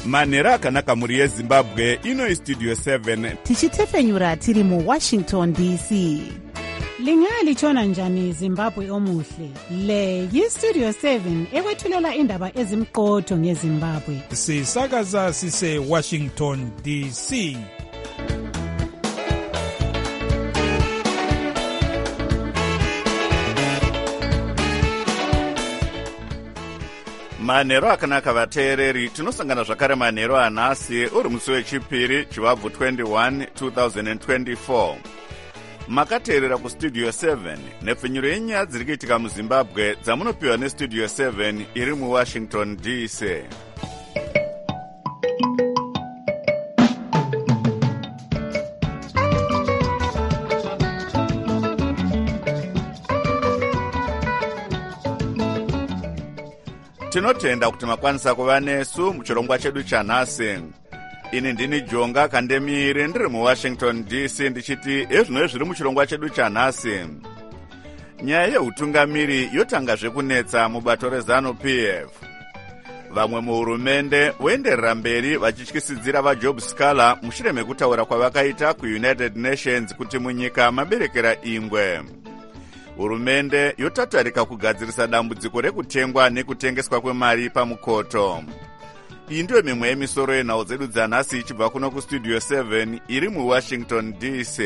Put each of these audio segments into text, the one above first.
manhero akanaka mhuri yezimbabwe. Ino istudio 7 tichitefenyura tiri muwashington dc. Lingalitshona njani Zimbabwe omuhle? Le yistudio 7 ekwethulela indaba ezimqotho ngeZimbabwe. Sisakaza sise Washington DC. manhero akanaka vateereri, tinosangana zvakare manhero anhasi uri musi wechipiri chivabvu 21 2024. Makateerera kustudio 7 nepfenyuro yenyaya dziri kuitika muzimbabwe dzamunopiwa nestudio 7 iri muwashington dc. Tinotenda kuti makwanisa kuva nesu muchirongwa chedu chanhasi. Ini ndini Jonga Kandemiri ndiri muWashington DC ndichiti ezvino zviri muchirongwa chedu chanhasi. Nyaya yeutungamiri yotangazve kunetsa mubato reZANU-PF. Vamwe muhurumende voenderera mberi vachityisidzira vaJob Scala mushure mekutaura kwavakaita kuUnited Nations kuti munyika maberekera ingwe. Hurumende yotatarika kugadzirisa dambudziko rekutengwa nekutengeswa kwemari pamukoto. Iyi ndiyo mimwe yemisoro yenhau dzedu dzanhasi ichibva kuno kustudio 7 iri muWashington DC.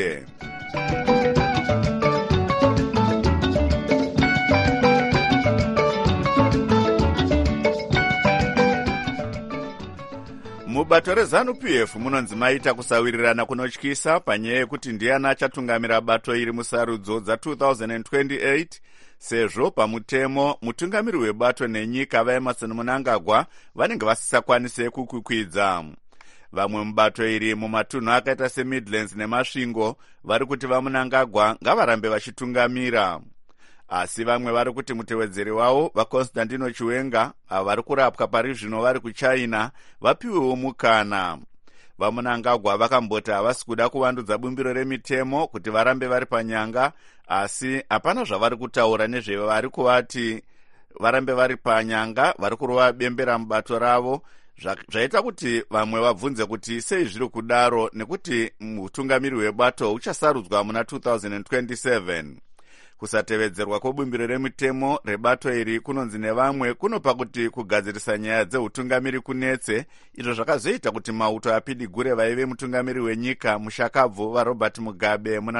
Mubato reZANU-PF munonzi maita kusawirirana kunotyisa panyaya yekuti ndiani achatungamira bato iri musarudzo dza2028 sezvo pamutemo mutungamiri webato nenyika vaEmmerson Mnangagwa vanenge vasisakwanise kukwikwidza. Vamwe mubato iri mumatunhu akaita seMidlands neMasvingo vari kuti vaMnangagwa ngavarambe vachitungamira. Asi vamwe vari kuti mutevedzeri wavo vaConstantino Chiwenga avo vari kurapwa pari zvino vari kuChina vapiwewo mukana. VaMnangagwa vakamboti havasi kuda kuvandudza bumbiro remitemo kuti varambe vari panyanga, asi hapana zvavari kutaura nezvevari kuvati varambe vari panyanga vari kurova bembera mubato ravo, zvaita kuti vamwe vabvunze kuti sei zviri kudaro nekuti mutungamiri webato uchasarudzwa muna 2027. Kusatevedzerwa kwebumbiro remitemo rebato iri kunonzi nevamwe kunopa kuti kugadzirisa nyaya dzeutungamiri kunetse, izvo zvakazoita kuti mauto apidigure vaive mutungamiri wenyika mushakabvu vaRobert Mugabe muna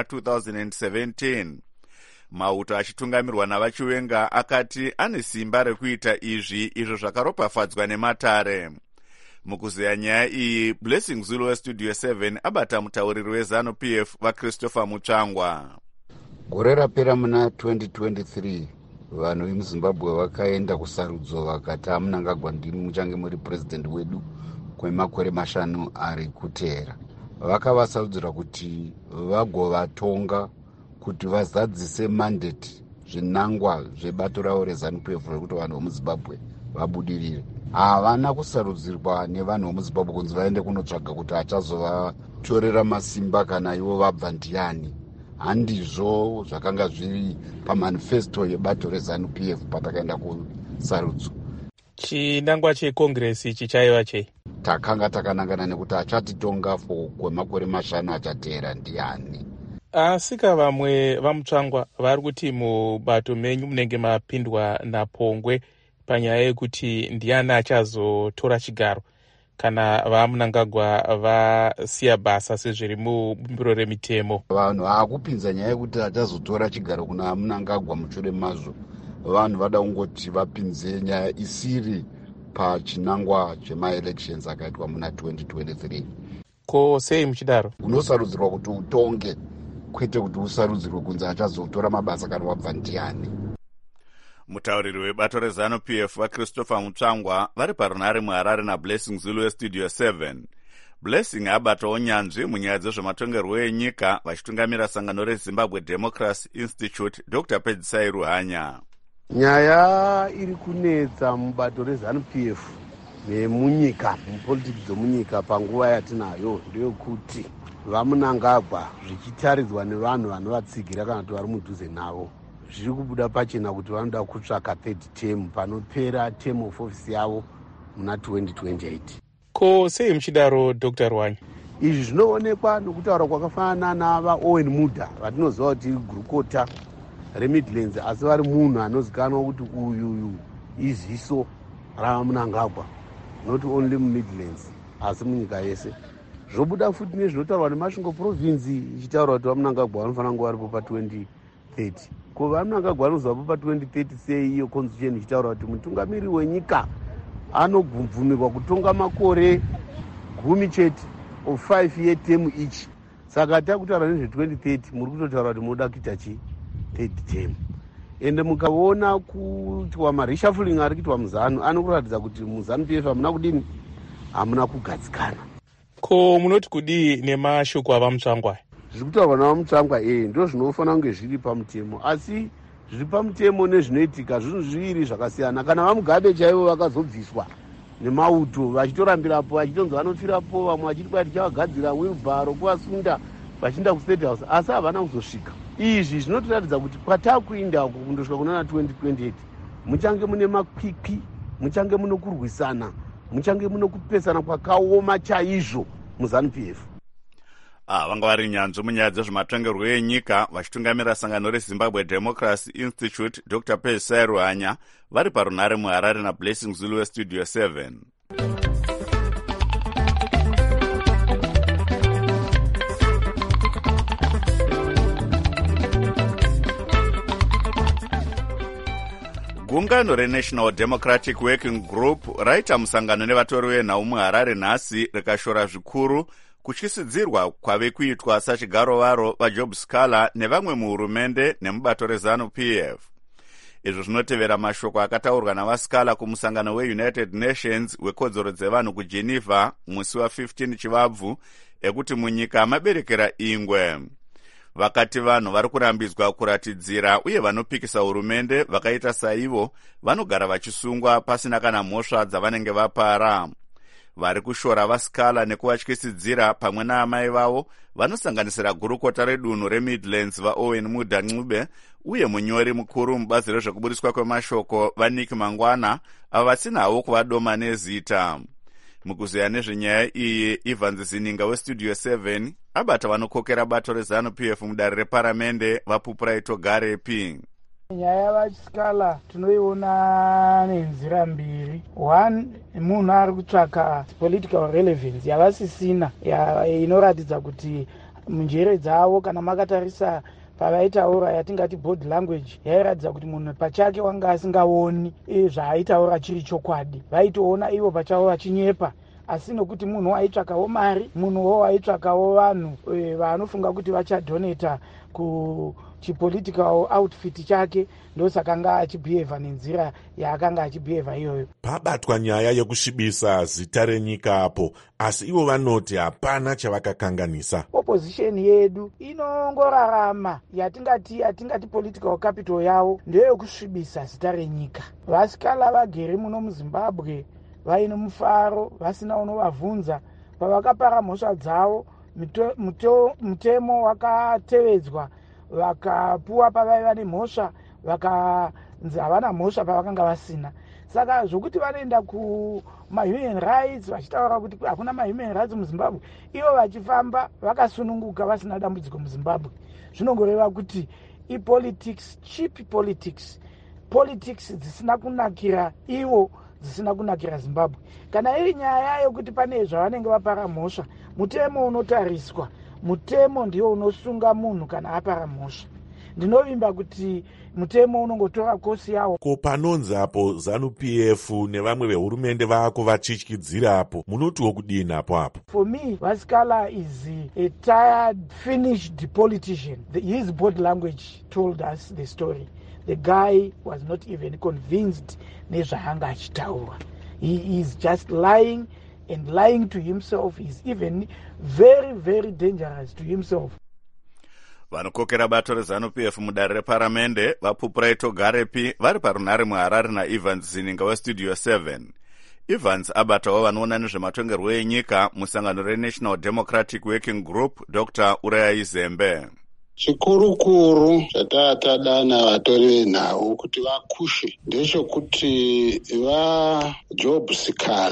2017. Mauto achitungamirwa navaChiwenga akati ane simba rekuita izvi, izvo zvakaropafadzwa nematare. Mukuzeya nyaya iyi, Blessing Zulu westudio 7 abata mutauriri weZANU-PF vaChristopher Mutsvangwa. Gore rapera muna 2023 vanhu vemuZimbabwe vakaenda kusarudzo vakati Mnangagwa ndimi muchange muri president wedu kwemakore 5 ari kuteera. Vakavasarudzira kuti vagovatonga kuti vazadzise mandate zvinangwa zvebato ravo reZANU-PF rekuti vanhu vemuZimbabwe vabudirire. Havana kusarudzirwa nevanhu vemuZimbabwe kunzi vaende kunotsvaga kuti achazovatorera masimba kana ivo vabva ndiani. Handizvo zvakanga zviri pamanifesto yebato reZANU-PF patakaenda kusarudzo. Chinangwa chekongresi chichaiva chei? Takanga takanangana nekuti achatitonga kwemakore 5 achateera ndiani. Asika vamwe vaMutsvangwa vari kuti mubato menyu munenge mapindwa naPongwe panyaya yekuti ndiani achazotora chigaro kana vaMnangagwa vasiya basa sezviri mubumbiro remitemo. Vanhu haakupinza nyaya yekuti achazotora chigaro kuna Mnangagwa mushure mazvo. Vanhu vada kungoti vapinze nyaya isiri pachinangwa chemaelections akaitwa muna 2023. Ko sei muchidaro? Unosarudzirwa kuti utonge, kwete kuti usarudzirwe kunzi achazotora mabasa kana wabva ndiani. Mutauriri webato reZANU-PF vaChristopher Mutsvangwa vari parunhare muHarare naBlessing Zulu westudio 7. Blessing abatawo nyanzvi munyaya dzezvematongerwo enyika vachitungamira sangano reZimbabwe Democracy Institute Dr. Pedzisai Ruhanya. Nyaya iri kunetsa mubato reZANU-PF nemunyika, mupolitiki dzomunyika panguva yatinayo ndeyekuti vaMnangagwa zvichitaridzwa nevanhu vanovatsigira kana kuti vari mudhuze navo zviri kubuda pachena kuti vanoda kutsvaka third term panopera term of office yavo muna 2028. Ko sei muchidaro Dr. Rwanya? Izvi zvinoonekwa nokutaura kwakafanana nava Owen Mudha vatinoziva kuti gurukota reMidlands, asi vari munhu anozikanwa kuti uyu iziso raMnangagwa, not only muMidlands asi munyika yese. Zvobuda futi nezvinotaurwa neMasvingo province ichitaura kuti vaMnangagwa vanofanira kunge varipo pa2030. Ko vaMnangagwa vanozovapo pa2030 sei iyo constitution ichitaura kuti mutungamiri wenyika anobvumirwa kutonga makore 10 chete of 5-year term each. Saka takutaura nezve2030 muri kutotaura kuti munoda kuita chi 3rd term. Ende mukaona kuitwa mareshuffling ari kuitwa muZANU anokuratidza kuti muZANU PF hamuna kudini, hamuna kugadzikana. Ko munoti kudii nemashoko avamutsvangwa? Zviri kutaurwa navamutsvangwa ndo zvinofanira kunge zviri pamutemo, asi zviri pamutemo nezvinoitika zvinhu zviviri zvakasiyana. Kana vaMugabe chaivo vakazobviswa nemauto vachitorambirapo vachitonzi vanopfirapo, vamwe vachiti kwai tichavagadzira wheelbarrow kuvasunda vachienda kuState House, asi havana kuzosvika. Izvi zvinotiratidza kuti kwatakuenda uko kundosvika kunana 2028 muchange mune makwikwi, muchange muno kurwisana, muchange muno kupesana kwakaoma chaizvo muZANU PF. Vanga vari nyanzvi munyaya dzezvematongerwo enyika vachitungamira sangano reZimbabwe Democracy Institute Dr. Pesai Rwanya vari parunare muHarare naBlessing Zulu weStudio 7. Gungano reNational Democratic Working Group raita musangano nevatori venhau muHarare nhasi rikashora zvikuru kuchisidzirwa kwave kuitwa sachigaro varo vaJob Scaler nevamwe muhurumende nemubato reZANU PF. Izvo zvinotevera mashoko akataurwa navaScaler kumusangano weUnited Nations wekodzero dzevanhu kuGeneva musi wa15 Chivabvu ekuti munyika maberekera ingwe. Vakati vanhu vari kurambidzwa kuratidzira uye vanopikisa hurumende vakaita saivo vanogara vachisungwa pasina kana mhosva dzavanenge vapara. Vari kushora vaScaler nekuvatyisidzira pamwe naamai vavo vanosanganisira gurukota redunhu reMidlands vaOwen Mudha Ncube uye munyori mukuru mubazi rezvekubudiswa kwemashoko vaNick Mangwana avo vasina havo kuvadoma nezita. Mukuzeya nezvenyaya iyi, Evans Zininga weStudio 7 abata vanokokera bato reZANU PF mudare reparamende vaPupuraito Garepi. Nyaya vaScaler tinoiona nenzira mbiri. One, munhu ari kutsvaka political relevance yavasisina inoratidza kuti munjere dzavo kana makatarisa pavaitaura yatingati body language yairatidza kuti munhu pachake wanga asingaoni zvaaitaura chiri chokwadi. Vaitoona ivo pachavo vachinyepa, asi nokuti munhu aitsvakawo mari, munhuwo aitsvakawo vanhu vanofunga kuti vachadoneta kuchipolitical outfit chake, ndosakanga achibhihevha nenzira yaakanga achibhihevha iyoyo. Pabatwa nyaya yekusvibisa zita renyika apo, asi ivo vanoti hapana chavakakanganisa. Opposition yedu inongorarama yatingati political capital yavo ndeyokusvibisa zita renyika. VaScaler vagere muno muZimbabwe vaine mufaro, vasina unovabvunza. Pavakapara mhosva dzavo, mutemo wakatevedzwa, vakapuwa pavaiva nemhosva, vakanzi havana mhosva pavakanga vasina. Saka zvokuti vanoenda kuma-human rights vachitaura kuti hakuna ma-human rights muZimbabwe, ivo vachifamba vakasununguka vasina dambudziko muZimbabwe, zvinongoreva kuti ipolitics, cheap politics dzisina kunakira ivo, dzisina kunakira Zimbabwe. Kana iri nyaya yokuti pane zvavanenge vapara mhosva, mutemo unotariswa, mutemo ndiwo unosunga munhu kana apara mhosva. Ndinovimba kuti mutemo unongotora kosi yawo. Ko panonzi apo ZANU PF nevamwe vehurumende vako vachityidzira apo, munotiwo kudini apo? For me, vaScaler is a tired, finished politician. His body language told us the story. The guy was not even convinced nezvaanga achitaura. He is just lying and lying to himself. He's even very, very dangerous to himself. Vanokokera bato reZANU PF mudare reparamende vaPupuraito Garepi vari parunare muHarare naEvans Zininga weStudio 7. Evans abatawo vanoona nezvematongerwo enyika musangano reNational Democratic Working Group Dr. Urayai Zembe. Chikurukuru chataatadana vatori venhau kuti vakushe ndechekuti vaJob Scaler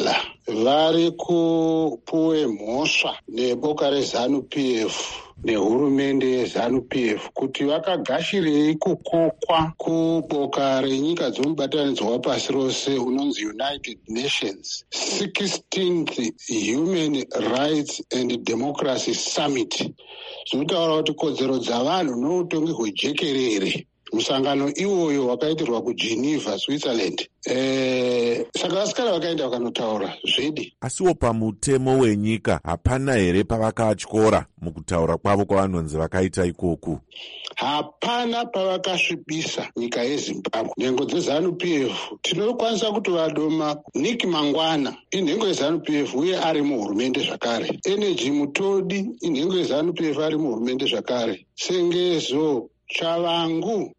vari kupuwe mhosva neboka reZANU-PF nehurumende yeZANU-PF kuti vakagashirei kukokwa kuboka renyika dzomubatanidzwa wapasi rose unonzi United Nations 16th Human Rights and Democracy Summit, zvinotaura kuti kodzero dzavanhu noutongi hwejekerere. Musangano iwoyo wakaitirwa kuGeneva, Switzerland. Saka vasikana vakaenda vakanotaura zvedi. Asiwo pamutemo wenyika hapana here pavakatyora mukutaura kwavo kwavanonzi vakaita ikoku? Hapana pavakasvibisa nyika yeZimbabwe. Nhengo dzeZANU-PF tinokwanisa kutovadoma. Nick Mangwana inhengo yeZANU-PF uye ari muhurumende zvakare. Energy Mutodi inhengo yeZANU-PF ari muhurumende zvakare. Sengezo Chavangu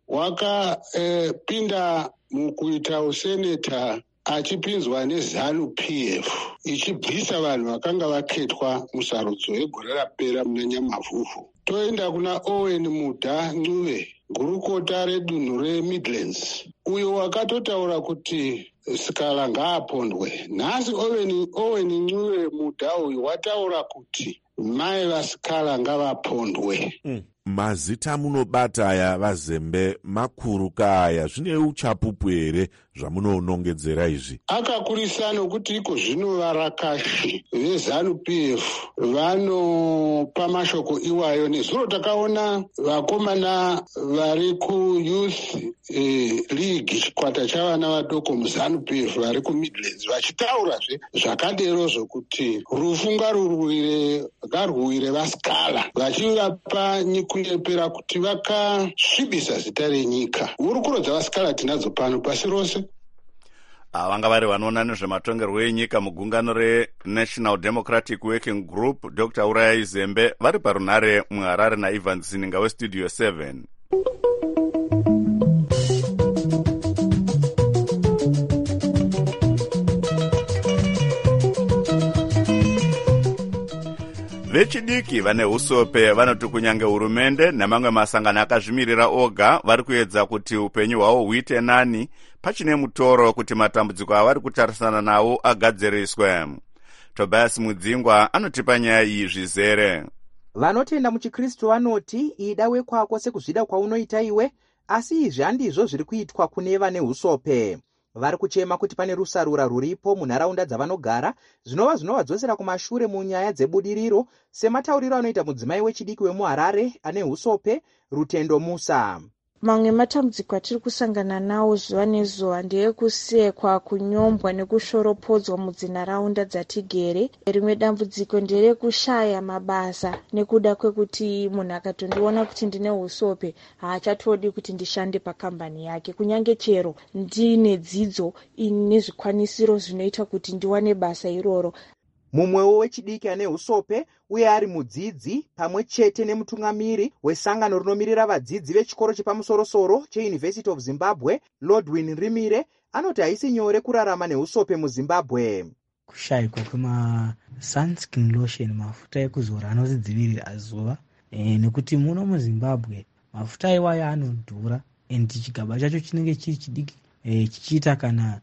wakapinda mukuita useneta achipinzwa neZANU-PF ichibvisa vanhu vakanga vaketwa musarudzo yegore rapera muna Nyamavhuvhu. Toenda kuna Owen Mudha Ncube, gurukota redunhu reMidlands, uyo wakatotaura kuti Sikala ngaapondwe. Nhasi Owen Ncube Mudha uyu wataura kuti mai vaSikala ngavapondwe. Mazita munobata aya vazembe makuru kaya zvine uchapupu here zvamunonongedzera izvi? Akakurisa nokuti iko zvino varakashi veZANU-PF vanopa mashoko iwayo. Nezuro takaona vakomana vari kuYouth League, chikwata chavana vadoko muZANU-PF vari kuMidlands, vachitaurazve zvakadero zvokuti rufu ngarwuwire vasikala, vachivapa kunyepera kuti vakasvibisa zita renyika. Hurukuro dzavasikala tinadzo pano pasi rose. Vanga vari vanoona nezvematongerwo enyika mugungano reNational Democratic Working Group, Dr. Uraya Zembe, vari parunhare muHarare naIvan Zininga weStudio 7. Vechidiki vane usope vanoti kunyange hurumende nemamwe masangano akazvimirira oga vari kuedza kuti upenyu hwavo huite nani pachine mutoro kuti matambudziko avari kutarisana nawo agadziriswe. Tobias Mudzingwa anotipa nyaya iyi zvizere. Vanotenda muchiKristu vanoti ida wekwako sekuzvida kwaunoita iwe, asi izvi handizvo zviri kuitwa kune vane usope. Vari kuchema kuti pane rusarura ruripo munharaunda dzavanogara zvinova zvinovadzosera kumashure munyaya dzebudiriro, sematauriro anoita mudzimai wechidiki wemuHarare ane usope, Rutendo Musa. Mamwe matambudziko atiri kusangana nawo zuva nezuva ndeyekusekwa, kunyombwa nekushoropodzwa mudzinharaunda dzatigere. Rimwe dambudziko nderekushaya mabasa nekuda kwekuti munhu akatondiona kuti ndine usope haachatodi kuti ndishande pakambani yake, kunyange chero ndine dzidzo nezvikwanisiro zvinoita kuti ndiwane basa iroro. Mumwewo wechidiki ane usope uye ari mudzidzi pamwe chete nemutungamiri wesangano rinomirira vadzidzi vechikoro chepamusoro-soro cheUniversity of Zimbabwe, Lordwin Rimire, anoti haisi nyore kurarama neusope muZimbabwe. Kushayikwa kwema-sunscreen lotion, mafuta ekuzora anodzivirira zuva, nekuti muno muZimbabwe mafuta iwayo anodhura, chigaba chacho chinenge chiri chidiki chichiita kana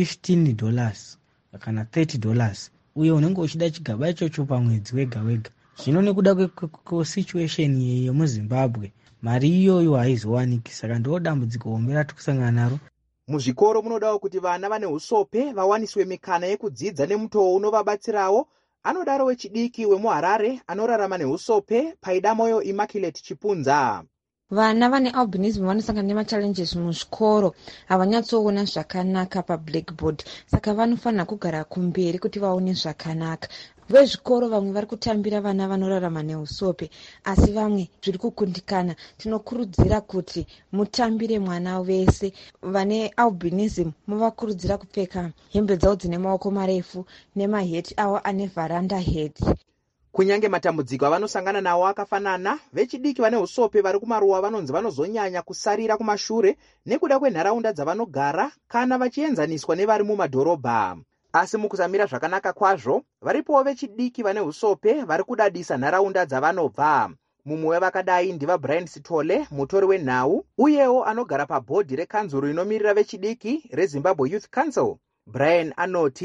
$15 kana $30, uye unenge uchida chigaba ichocho pamwedzi wega. Zvino nekuda kwesituation yemuZimbabwe mari iyoyo haizowaniki, saka ndo dambudziko hombe ratikusangana naro. Muzvikoro munodawo kuti vana vane usope vawaniswe mikana yekudzidza nemutoo unovabatsirawo, anodaro wechidiki wemuHarare anorarama neusope, Paidamoyo Immaculate Chipunza. Vana vane albinism vanosangana nemachallenges muzvikoro, havanyatsoona zvakanaka pablackboard, saka vanofanira kugara kumberi kuti vaone zvakanaka. Vezvikoro vamwe vari kutambira vana vanorarama neusope, asi vamwe zviri kukundikana. Tinokurudzira kuti mutambire mwana wese. Vane albinism muvakurudzira kupfeka hembe dzavo dzine maoko marefu nemaheti avo ane varanda heti. Kunyange matambudziko avanosangana nawo akafanana, vechidiki vane usope vari kumaruwa vanonzi vanozonyanya kusarira kumashure nekuda kwenharaunda dzavanogara kana vachienzaniswa nevari mumadhorobha. Asi mukusamira zvakanaka kwazvo, varipowo vechidiki vane usope vari kudadisa nharaunda dzavanobva. Mumwe wevakadai ndiva Brian Sitole, mutori wenhau, uyewo anogara pabhodhi rekanzuro inomirira vechidiki reZimbabwe Youth Council. Brian anoti,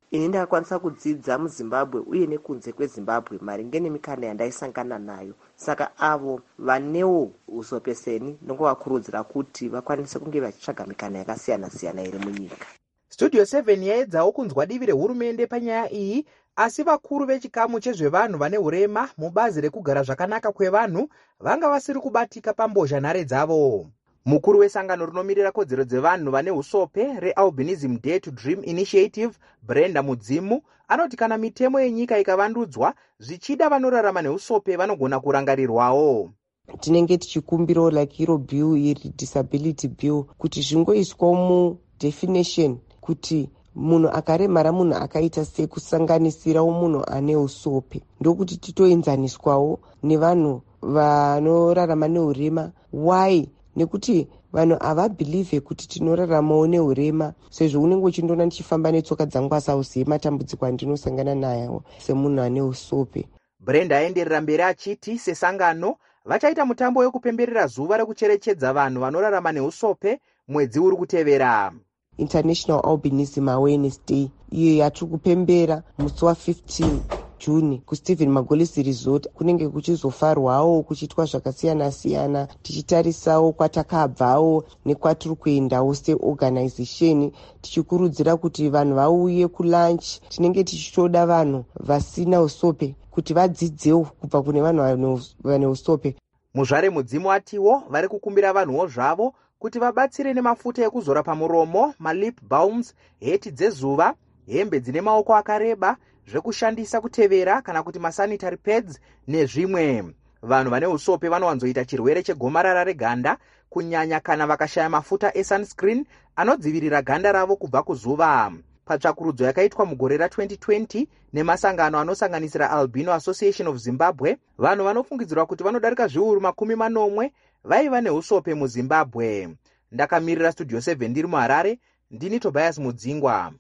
ini ndakakwanisa kudzidza muzimbabwe uye nekunze kwezimbabwe maringe nemikana yandaisangana nayo. Saka avo vanewo usopeseni ndingovakurudzira kuti vakwanise kunge vachitsvaga mikana yakasiyana-siyana iri munyika. Studio 7 yaedzawo kunzwa divi rehurumende panyaya iyi, asi vakuru vechikamu chezvevanhu vane urema mubazi rekugara zvakanaka kwevanhu vanga vasiri kubatika pambozhanhare dzavo. Mukuru wesangano rinomirira kodzero dzevanhu vane usope reAlbinism Dare to Dream Initiative, Brenda Mudzimu, anoti kana mitemo yenyika ikavandudzwa, zvichida vanorarama neusope vanogona kurangarirwawo. Tinenge tichikumbirawo like iro bill iri disability bill kuti zvingoiswa mudefinition kuti munhu akaremara munhu akaita sekusanganisirawo munhu ane usope, ndokuti titoenzaniswawo nevanhu vanorarama neurema. Why? Nekuti vanhu havabhilivhe kuti tinoraramawo neurema, sezvo unenge uchindoona ndichifamba netsoka dzangu asauzive matambudziko andinosangana nayo semunhu ane usope. Brenda aenderera mberi achiti sesangano vachaita mutambo wekupemberera zuva rekucherechedza vanhu vanorarama neusope mwedzi uri kutevera. International Albinism Awareness Day iyo yatiri kupembera musi wa15 Juni kuStephen Magolisi Resort kunenge kuchizofarwawo kuchiitwa zvakasiyana-siyana, tichitarisawo kwatakabvawo nekwatiri kuendawo seorganization, tichikurudzira kuti vanhu vauye kulunch. Tinenge tichitoda vanhu vasina usope kuti vadzidzewo kubva kune vanhu vane usope. Muzvare Mudzimu atiwo vari kukumbira vanhuwo zvavo kuti vabatsire nemafuta ekuzora pamuromo, malip balms, heti dzezuva, hembe dzine maoko akareba, zvekushandisa kutevera kana kuti masanitary pads nezvimwe. Vanhu vane usope vanowanzoita chirwere chegomarara reganda kunyanya kana vakashaya mafuta esunscreen anodzivirira ganda ravo kubva kuzuva. Patsvakurudzo yakaitwa mugore ra2020 nemasangano anosanganisira Albino Association of Zimbabwe, vanhu vanofungidzirwa kuti vanodarika zviuru 40 vaiva neusope muZimbabwe. Ndakamirira Studio 7 ndiri muHarare, ndini Tobias Mudzingwa.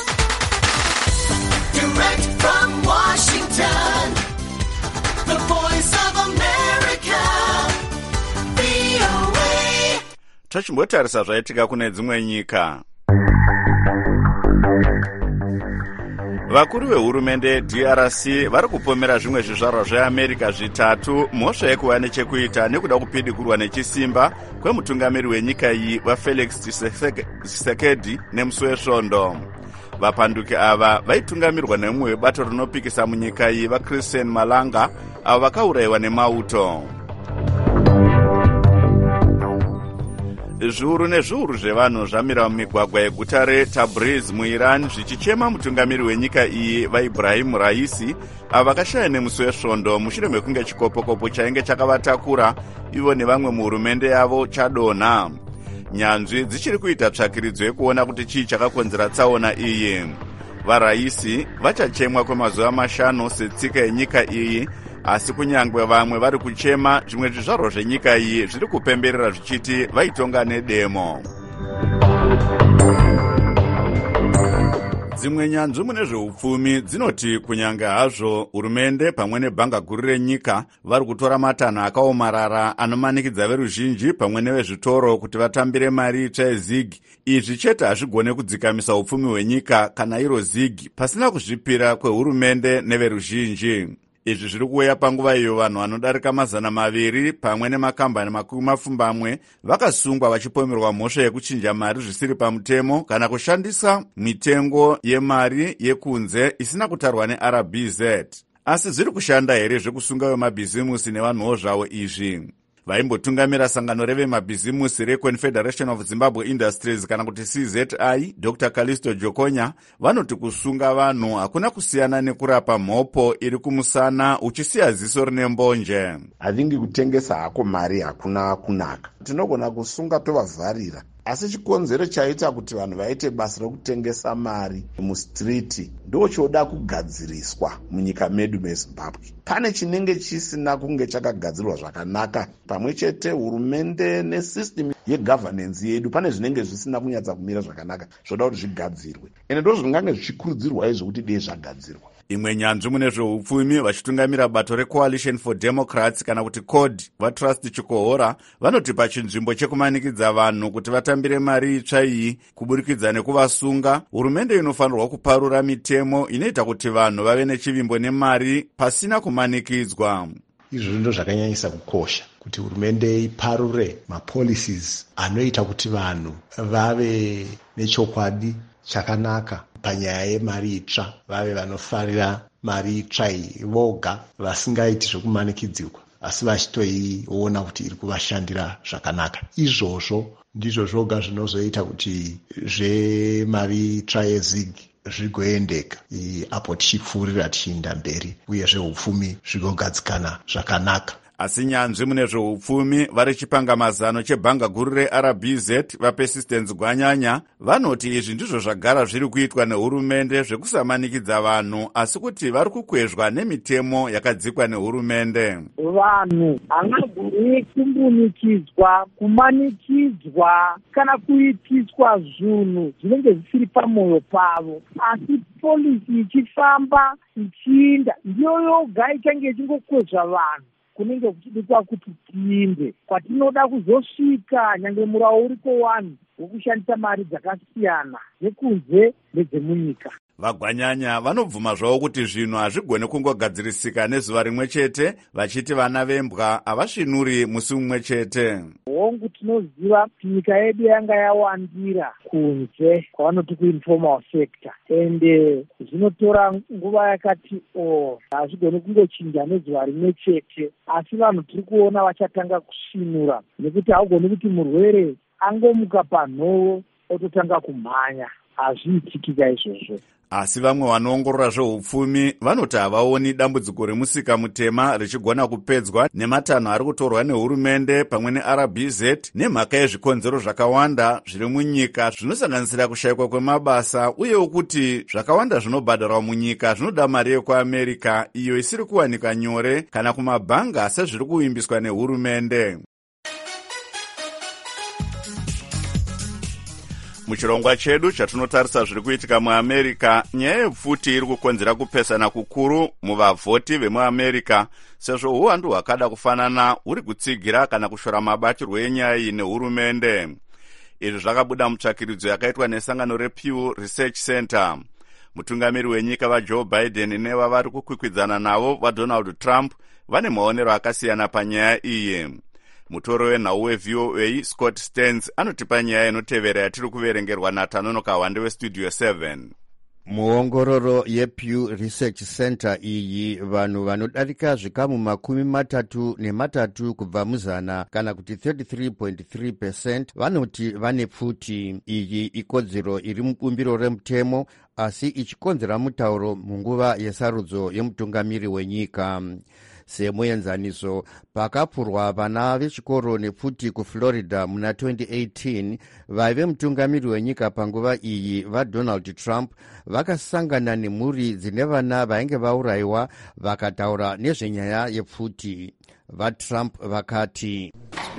Direct from Washington, the voice of America, VOA. Tachimbotarisa zvaitika kune dzimwe nyika. Vakuru vehurumende DRC vari kupomera zvimwe zvizvarwa zveAmerica zvitatu mhosva yekuva nechekuita nekuda kupidikurwa nechisimba kwemutungamiri wenyika iyi waFelix Tshisekedi nemusi wesvondo. Vapanduki ava vaitungamirwa nemumwe webato rinopikisa munyika iyi vaChristine Malanga avo vakaurayiwa nemauto. Zviuru nezviuru zvevanhu zvamira mumigwagwa yeguta reTabriz muIran zvichichema mutungamiri wenyika iyi vaIbrahim Raisi avo vakashaya nemusi wesvondo mushure mekunge chikopokopo chainge chakavatakura ivo nevamwe muhurumende yavo chadonha. Nyanzvi dzichiri kuita tsvakiridzo yekuona kuti chii chakakonzera tsaona iyi. VaRaisi vachachemwa kwemazuva 5 setsika yenyika iyi, asi kunyangwe vamwe vari kuchema zvimwe zvizvarwa zvenyika iyi zviri kupemberera zvichiti vaitonga nedemo. Dzimwe nyanzvi mune zveupfumi dzinoti kunyange hazvo hurumende pamwe nebhanga guru renyika vari kutora matanho akaomarara anomanikidza veruzhinji pamwe nevezvitoro kuti vatambire mari itsva yezigi, izvi chete hazvigone kudzikamisa upfumi hwenyika kana iro zigi pasina kuzvipira kwehurumende neveruzhinji. Izvi zviri kuuya panguva iyo vanhu vanodarika 200 pamwe nemakambani 20 vakasungwa vachipomerwa mhosva yekuchinja mari zvisiri pamutemo kana kushandisa mitengo yemari yekunze isina kutarwa neRBZ. Asi zviri kushanda here zvekusunga vemabhizimusi nevanhuwo zvavo izvi? Vaimbotungamira sangano revemabhizimusi reConfederation of Zimbabwe Industries kana kuti CZI, Dr. Callisto Jokonya, vanoti kusunga vanhu hakuna kusiyana nekurapa mhopo iri kumusana uchisiya ziso rine mbonje. Havingi kutengesa hako mari hakuna kunaka. Tinogona kusunga tovavharira. Asi chikonzero chaita kuti vanhu vaite basa rokutengesa mari mustriti ndochoda kugadziriswa munyika medu meZimbabwe. Pane chinenge chisina kunge chakagadzirwa zvakanaka, pamwe chete hurumende nesystem yegovernance yedu pane zvinenge zvisina kunyatsa kumira zvakanaka, zvoda kuti zvigadzirwe. Ende ndozvingange zvichikurudzirwa izvo kuti dei zvagadzirwa. imwe nyanzvi mune zveupfumi vachitungamira bato recoalition for democrats kana kuti cod vatrust chikohora vanoti pachinzvimbo chekumanikidza vanhu kuti vatambire mari itsva iyi kuburikidza nekuvasunga, hurumende inofanirwa kuparura mitemo inoita kuti vanhu vave nechivimbo nemari pasina kumanikidzwa. Izvozvo ndo zvakanyanyisa kukosha kuti hurumende iparure mapolicies anoita kuti vanhu vave nechokwadi chakanaka panyaya yemari itsva, vave vanofarira mari itsva iyi voga vasingaiti zvekumanikidzirwa asi vachitoiona kuti iri kuvashandira zvakanaka. Izvozvo ndizvo zvoga zvinozoita kuti zvemari itsva yezig zvigoendeka apo tichipfuurira tichienda mberi uye zveupfumi zvigogadzikana zvakanaka. Asi nyanzvi mune zveupfumi vari chipangamazano chebhanga guru reRBZ vaPersistence Gwanyanya vanoti izvi ndizvo zvagara zviri kuitwa nehurumende zvekusamanikidzwa vanhu, asi kuti vari kukwezva nemitemo yakadzikwa nehurumende. Vanhu havagoni kumbunikidzwa, kumanikidzwa kana kuitiswa zvinhu zvinenge zvisiri pamwoyo pavo, asi polisi ichifamba ichiinda ndiyo yoga ichange ichingokwezva vanhu kunenge kuchidikwa kuti tiinde kwatinoda kuzosvika. Nyange murawo uriko wani wokushandisa mari dzakasiyana nekunze nedzemunyika. Vagwanyanya vanobvuma zvavo kuti zvinhu hazvigone kungogadzirisika nezuva rimwe chete, vachiti vana vembwa havasvinuri musi mumwe chete. Hongu tinoziva kuti nyika yedu yanga yawandira kunze kwavanoti kuinformal sector, ende zvinotora nguva yakati hazvigone kungochinja nezuva rimwe chete, asi vanhu tiri kuona vachatanga kusvinura nekuti haugoni kuti murwere angomuka panhoo ototanga kumhanya. Hazviitikika izvozvo. Asi vamwe vanoongorora zveupfumi vanoti havaoni dambudziko remusika mutema richigona kupedzwa nematanho ari kutorwa nehurumende pamwe neRBZ nemhaka yezvikonzero zvakawanda zviri munyika zvinosanganisira kushayikwa kwemabasa uyewo kuti zvakawanda zvinobhadharwa munyika zvinoda mari yekuAmerica iyo isiri kuwanika nyore kana kumabhanga sezviri kuvimbiswa nehurumende. Muchirongwa chedu chatinotarisa zviri kuitika muAmerica, nyaya yepfuti iri kukonzera kupesana kukuru muvavhoti vemuAmerica sezvo uwandu hwakada kufanana huri kutsigira kana kushora mabatirwo enyaya iyi nehurumende. Izvi zvakabuda mutsvakiridzo yakaitwa nesangano rePew Research Center. Mutungamiri wenyika vaJoe Biden nevavari kukwikwidzana navo vaDonald Trump vane maonero akasiyana panyaya iyi. Mutoro wenhau weVOA Scott Stearns anotipa nyaya inotevera yatiri kuverengerwa naTanono Kawande weStudio 7. Muongororo yePew Research Center iyi vanhu vanodarika zvikamu 33 kubva muzana kana kuti 33.3% vanoti vane pfuti. Iyi ikodzero iri mubumbiro remutemo asi ichikonzera mutauro munguva yesarudzo yemutungamiri wenyika. Semuenzaniso, pakapurwa vana vechikoro nepfuti kuFlorida muna 2018, vaive mutungamiri wenyika panguva iyi vaDonald Trump vakasangana nemhuri dzine vana vainge vaurayiwa vakataura nezvenyaya yepfuti. VaTrump vakati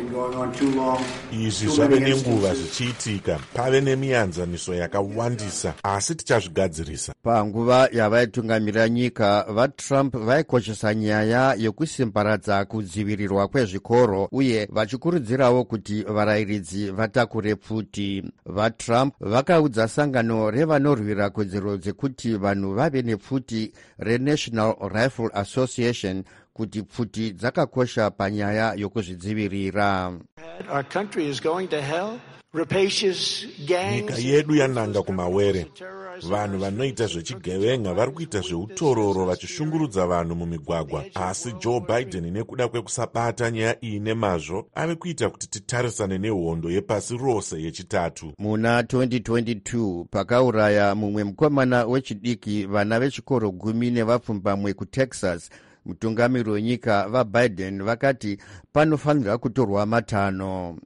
izvi zvave nenguva zvichiitika, pave nemianzaniso yakawandisa, asi tichazvigadzirisa. Panguva yavaitungamirira nyika, vaTrump vaikoshesa nyaya yekusimbaradza kudzivirirwa kwezvikoro uye vachikurudzirawo kuti varayiridzi vatakure pfuti. VaTrump vakaudza sangano revanorwira kodzero dzekuti vanhu vave nepfuti reNational Rifle Association kuti pfuti dzakakosha panyaya yokuzvidzivirira. Nyika yedu yananga kumawere. Vanhu vanoita zvechigevenga vari kuita zveutororo vachishungurudza vanhu mumigwagwa, asi Joe Biden nekuda kwekusabata nyaya iyi nemazvo ave kuita kuti titarisane nehondo yepasi rose yechitatu. Muna 2022 pakauraya mumwe mukomana wechidiki vana vechikoro 10 nevapfumbamwe kuTexas, mutungamiri wenyika vaBiden vakati panofanira kutorwa matanho.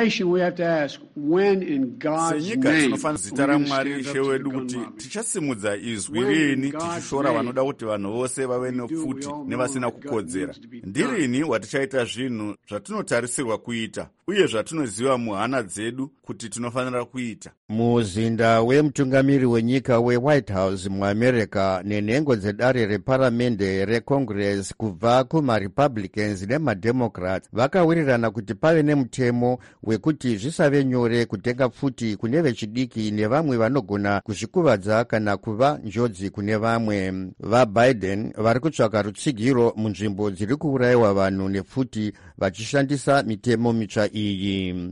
Senyika tinofanira zita raMwari Ishe wedu kuti tichasimudza izwi rini tichishora vanoda kuti vanhu vose vave nepfuti nevasina kukodzera. Ndirini watichaita zvinhu zvatinotarisirwa kuita uye zvatinoziva muhana dzedu kuti tinofanira kuita. Muzinda wemutungamiri wenyika weWhite House muAmerica nenhengo dzedare reparamende reCongress kubva kumaRepublicans nemaDemocrats vakawirirana kuti pave nemutemo wekuti zvisave nyore kutenga pfuti kune vechidiki nevamwe vanogona kuzvikuvadza kana kuva njodzi kune vamwe. VaBiden vari kutsvaka rutsigiro munzvimbo dziri kuurayiwa vanhu nepfuti vachishandisa mitemo mitsva iyi.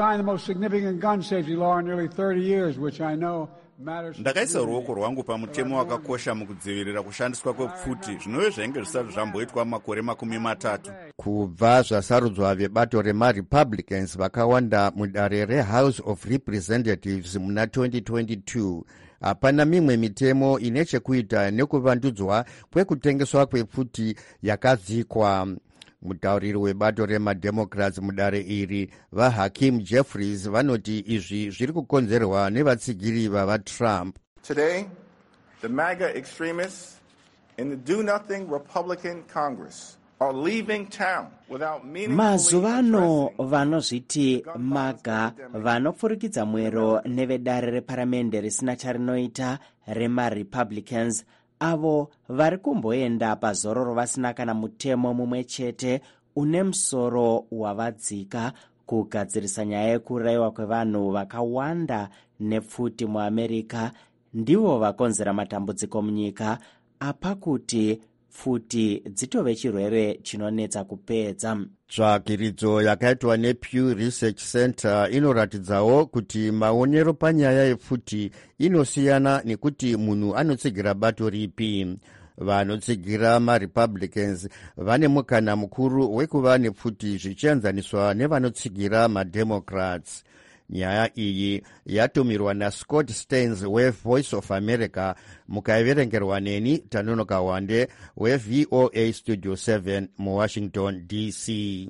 Ndakaisa ruoko rwangu pamutemo wakakosha mukudzivirira kushandiswa kwepfuti zvinove zvainge zvisati zvamboitwa makore 30. Kubva zvasarudzwa vebato remaRepublicans vakawanda mudare reHouse of Representatives muna 2022, hapana mimwe mitemo ine chekuita nekuvandudzwa kwekutengeswa kwepfuti yakadzikwa. Mutauriri webato remademocrats mudare iri vaHakeem Jeffries vanoti izvi zviri kukonzerwa nevatsigiri vavaTrump. Today, the MAGA extremists in the do-nothing Republican Congress are leaving town without meaningfully mazuvano vanozviti MAGA vanopfurikidza mwero nevedare reparamende risina charinoita remaRepublicans avo vari kumboenda pazororo vasina kana mutemo mumwe chete une musoro wavadzika kugadzirisa nyaya yekurayiwa kwevanhu vakawanda nepfuti muAmerica ndivo vakonzera matambudziko munyika apa kuti pfuti dzitove chirwere chinonetsa kupedza. Tsvakiridzo yakaitwa nePew Research Center inoratidzawo kuti maonero panyaya yepfuti inosiyana nekuti munhu anotsigira bato ripi. Vanotsigira maRepublicans vane mukana mukuru wekuva nepfuti zvichienzaniswa nevanotsigira maDemocrats. Nyaya iyi yatumirwa naScott Stearns weVoice of America mukaiverengerwa neni Tanonoka Wande weVOA Studio 7 muWashington DC.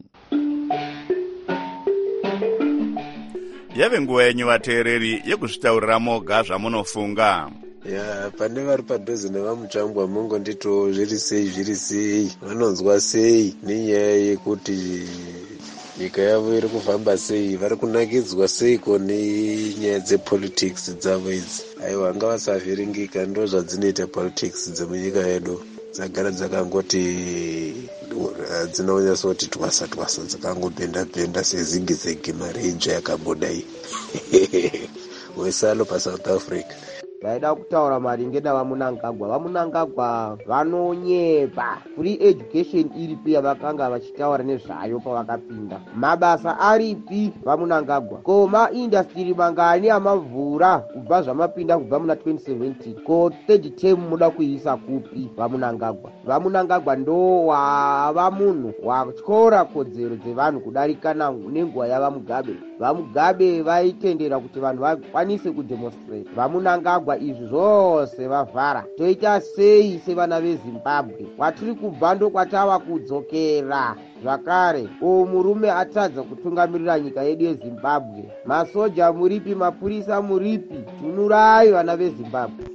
Yave nguva yenyu vateereri yekuzvitaurira moga zvamunofunga. Pane vari padhuze nevamuTrump mungondito zviri sei vanonzwa sei nenyaya yekuti nyika yavo iri kufamba sei, vari kunakidzwa seiko nenyaya dzepolitics dzavo idzi. Aiwa ngavasavhiringika, ndo zvadzinoita politics dzemunyika yedu, dzagara dzakangoti dzinonyasoti twasa dzakangobhenda sezigizegi mari itsva yakabuda iyi wesalo paSouth Africa. Ndaida kutaura maringe navaMunangagwa. VaMunangagwa vanonyepa. Free education iripi yavakanga vachitaura nezvayo pavakapinda. Mabasa aripi vaMunangagwa? Ko maindastry mangani amavhura kubva zvamapinda kubva muna 2017. Ko third term muda kuisa kupi vaMunangagwa? VaMunangagwa ndo wava munhu watyora kodzero dzevanhu kudarika nenguva yavaMugabe. VaMugabe vaitendera kuti vanhu vakwanise kudemonstrate. VaMunangagwa izvi zvose vavhara. Toita sei sevana veZimbabwe kwatiri kubva ndo kwatava kudzokera zvakare? Murume atadza kutungamirira nyika yedu yeZimbabwe. Masoja muripi? Mapurisa muripi? Tunurai vana veZimbabwe.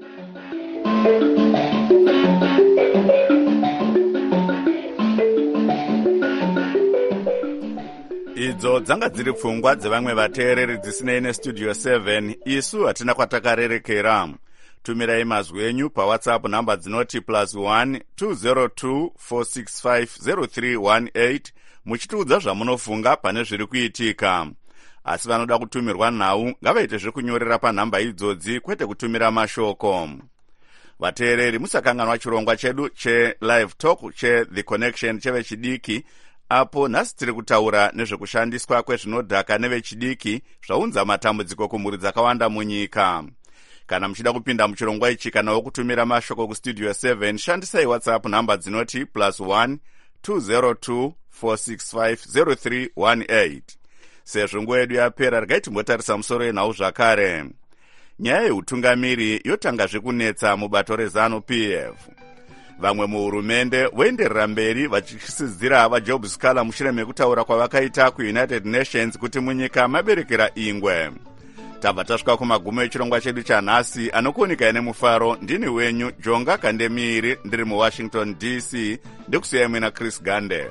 Idzo dzanga dziri pfungwa dzevamwe vateereri dzisinei neStudio 7. Isu hatina kwatakarerekera. Tumirai mazwi enyu paWhatsApp namba dzinoti +1 202 465 0318 muchitiudza zvamunofunga pane zviri kuitika. Asi vanoda kutumirwa nhau ngavaite zvekunyorera panhamba idzodzi kwete kutumira mashoko. Vateereri, musakanganwa chirongwa chedu cheLive Talk cheThe Connection chevechidiki, apo nhasi tiri kutaura nezvekushandiswa kwezvinodhaka nevechidiki zvaunza matambudziko kumhuri dzakawanda munyika. Kana muchida kupinda muchirongwa ichi kana wokutumira mashoko kuStudio 7, shandisai WhatsApp namba dzinoti +1 202 465 0318. Sezvo nguva yedu yapera, regai timbotarisa musoro yenhau zvakare. Nyaya yeutungamiri yotangazve kunetsa mubato reZANU-PF. vamwe muhurumende voenderera mberi vachisidzira vajob scaler mushure mekutaura kwavakaita kuunited nations kuti munyika maberekera ingwe. Tabva tasvika kumagumo echirongwa chedu chanhasi. Anokuonekai nemufaro ndini wenyu Jonga Kandemiri, ndiri muWashington DC. Ndikusiyai mwena Chris Gande.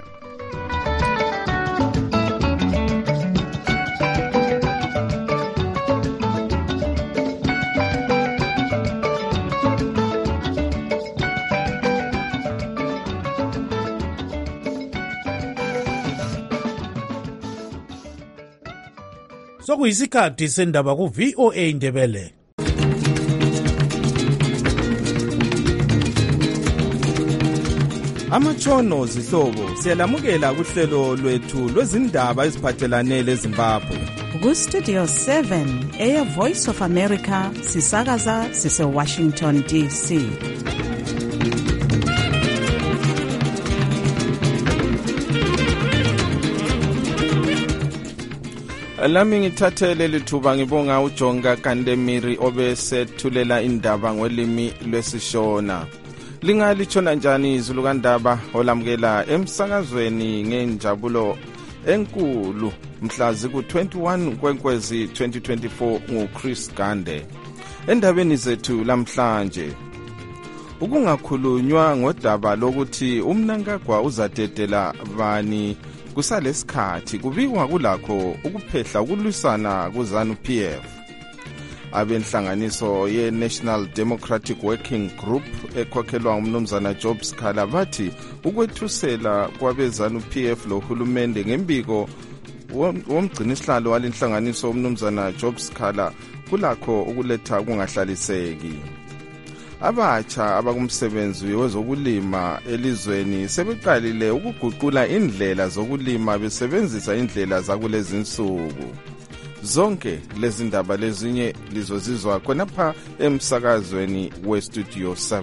Sokuyisikhathi sendaba ku-VOA Indebele. Amatshono zihlobo siyalamukela kuhlelo lwethu lwezindaba eziphathelane leZimbabwe. Ku-Studio 7 Air Voice of America sisakaza sise-Washington DC. Lami ngithathele lithuba ngibonga uJonga Kandemiri obesethulela indaba ngolimi lwesishona. Lingalithona njani izulu kandaba olamukela emsakazweni ngenjabulo enkulu mhla ziku-21 Nkwenkwezi 2024 nguChris Gande. Endabeni zethu lamhlanje, ukungakhulunywa ngodaba lokuthi uMnangagwa uzadedela bani kusalesikhathi kubikwa kulakho ukuphehla ukulwisana kuZANU-PF. Abenhlanganiso ye-National Democratic Working Group ekhokhelwa umnumzana Job Scaler bathi ukwethusela kwabeZANU-PF lohulumende ngembiko womgcinisihlalo walenhlanganiso umnumzana Job Scaler kulakho ukuletha kungahlaliseki. Abatsha abakumsebenzi wezokulima elizweni sebeqalile ukuguqula indlela zokulima besebenzisa indlela zakulezi insuku. Zonke lezi ndaba lezinye lizozizwa khonapha emsakazweni weStudio 7.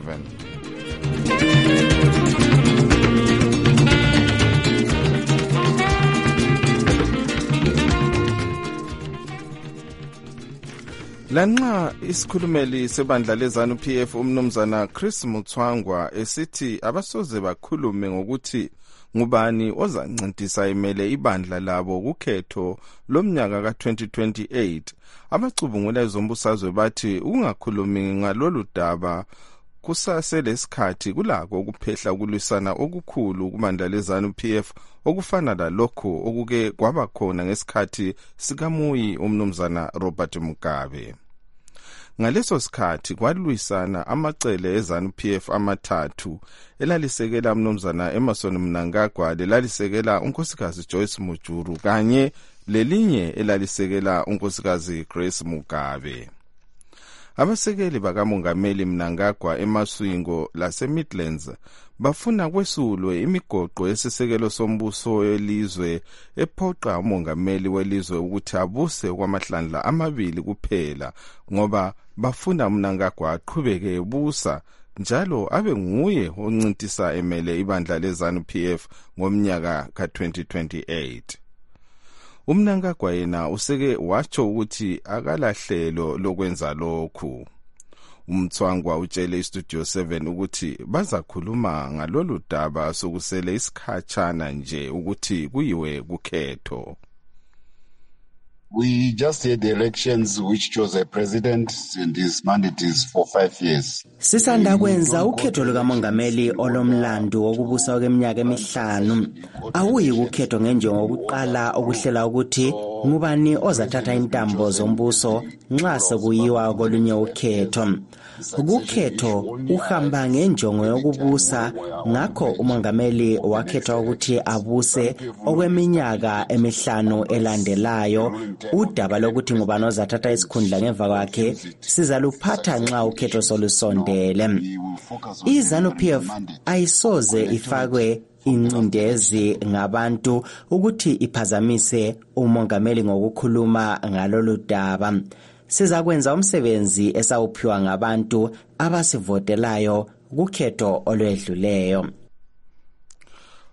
Lanxa isikhulumeli sebandla leZANU-PF umnumzana Chris Mutswangwa esithi abasoze bakhulume ngokuthi ngubani ozancintisa imele ibandla labo kukhetho lomnyaka ka-2028, abacubungula ezombusazwe bathi ukungakhulumi ngalolu daba kusaselesikhathi kulakho ukuphehla ukulwisana okukhulu kubandla leZANU-PF okufana lalokho okuke kwabakhona ngesikhathi sikamuyi umnumzana Robert Mugabe. Ngaleso sikhathi kwalwisana amacele eZANU-PF amathathu elalisekela umnumzana Emmerson Mnangagwa, lelalisekela unkosikazi Joyce Mujuru kanye lelinye elalisekela unkosikazi Grace Mugabe. Abasekeli bakamongameli Mnangagwa eMaswingo laseMidlands bafuna kwesulwe imigoqo yesisekelo sombuso welizwe ephoqa umongameli welizwe ukuthi abuse kwamahlandla amabili kuphela, ngoba bafuna Mnangagwa aqhubeke ebusa njalo abe nguye oncintisa emele ibandla leZANU-PF ngomnyaka ka-2028. uMnangagwa yena useke watsho ukuthi akalahlelo lokwenza lokhu. Umtswangwa utshele iStudio 7 ukuthi bazakhuluma ngalolu daba sokusele isikhatshana nje ukuthi kuyiwe kukhetho. We just had the elections which chose a president and his mandate is for 5 years. Sisanda kwenza ukhetho lukamongameli olomlando wokubusa kweminyaka emihlanu. Awuyi ukhetho ngenjongo yokuqala okuhlela ukuthi ngubani ozathatha intambo zombuso nxa sekuyiwa kolunye ukhetho. Ukhetho uhamba ngenjongo yokubusa, ngakho umongameli wakhethwa ukuthi abuse okweminyaka emihlanu elandelayo. Udaba lokuthi ngubani ozathatha isikhundla ngemva kwakhe sizaluphatha nxa ukhetho solusondele. iZANU-PF ayisoze ifakwe incindezi ngabantu ukuthi iphazamise umongameli ngokukhuluma ngalolu daba. Siza kwenza umsebenzi esawuphiwa ngabantu abasivotelayo kukhetho olwedluleyo.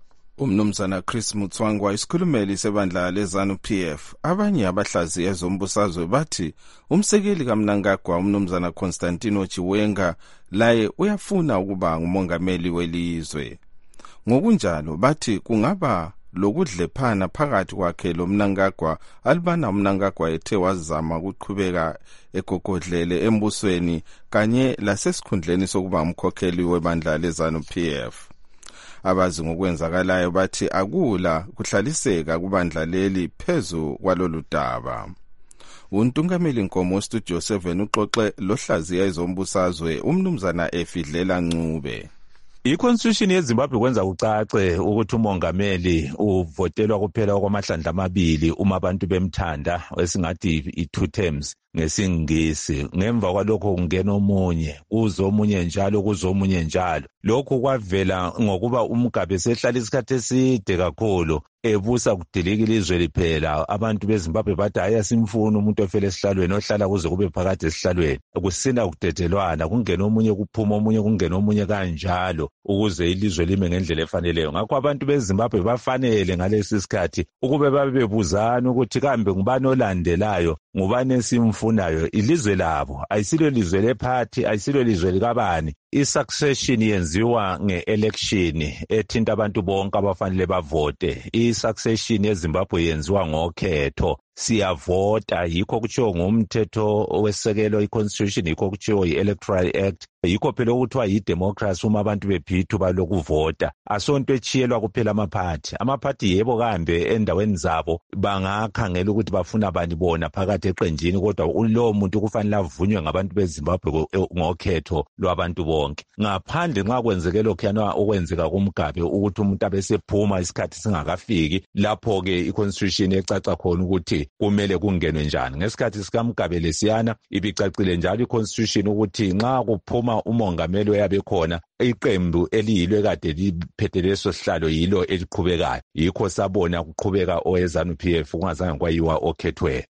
Umnumzana Chris Mutswangwa isikhulumeli sebandla leZANU-PF. Abanye abahlaziyi ezombusazwe bathi umsekeli kaMnangagwa umnumzana Constantino Chiwenga laye uyafuna ukuba ngumongameli welizwe. Ngokunjalo bathi kungaba lokudlephana phakathi kwakhe loMnangagwa alibana uMnangagwa ethe wazama ukuqhubeka egogodlele embusweni kanye lasesikhundleni sokuba umkhokheli webandla leZANU-PF. Abazi ngokwenzakalayo bathi akula kuhlaliseka kubandla leli phezu kwalolu daba. Untungameli Nkomo Studio 7 uxoxe lohlaziya ezombusazwe umnumzana Efidlela Ncube. I-Constitution yeZimbabwe kwenza kucace ukuthi umongameli uvotelwa kuphela okwamahlandla amabili uma abantu bemthanda esingathi i-2 terms ngesingisi. Ngemva kwalokho kungena omunye kuzo omunye njalo kuzo omunye njalo. Lokhu kwavela ngokuba uMugabe sehlala isikhathi eside kakhulu ebusa kudilika ilizwe liphela. Abantu beZimbabwe bathi ayasimfuna umuntu ofela esihlalweni ohlala kuze kube phakathi esihlalweni. Kusina kudedelwana kungena omunye kuphuma omunye kungena omunye kanjalo ukuze ilizwe lime ngendlela efaneleyo. Ngakho abantu beZimbabwe bafanele ngalesi sikhathi ukube babebuzana ukuthi kambe ngubani olandelayo ngubani esimfunayo. Ilizwe labo ayisilo lizwe lephathi ayisilo lizwe likabani. I-succession yenziwa nge-election ethinta abantu bonke abafanele bavote. I-succession yeZimbabwe yenziwa ngokhetho. Siyavota yikho kutshiwo ngumthetho wesekelo i-Constitution yikho kutshiwo i-Electoral Act yikho phela okuthiwa yi-democracy uma abantu bephithu balokuvota. Asonto etshiyelwa kuphela amaphathi yebo kambe endaweni zabo bangakhangela ukuthi bafuna bani bona phakathi eqenjini kodwa lowo muntu kufanele avunywe ngabantu beZimbabwe ngokhetho lwabantu bonke. Ngaphandle nxa kwenzeke lokhuyana okwenzeka kuMugabe ukuthi umuntu abesephuma isikhathi singakafiki lapho ke i-Constitution ecaca khona ukuthi kumele kungenwe njani. Ngesikhathi sikaMugabe lesiyana ibicacile njalo i-Constitution ukuthi nxa kuphuma umongameli oyabe khona iqembu eliyilo kade liphethe leso sihlalo yilo eliqhubekayo. Yikho sabona kuqhubeka oweZANU-PF kungazange kwayiwa okhethwe.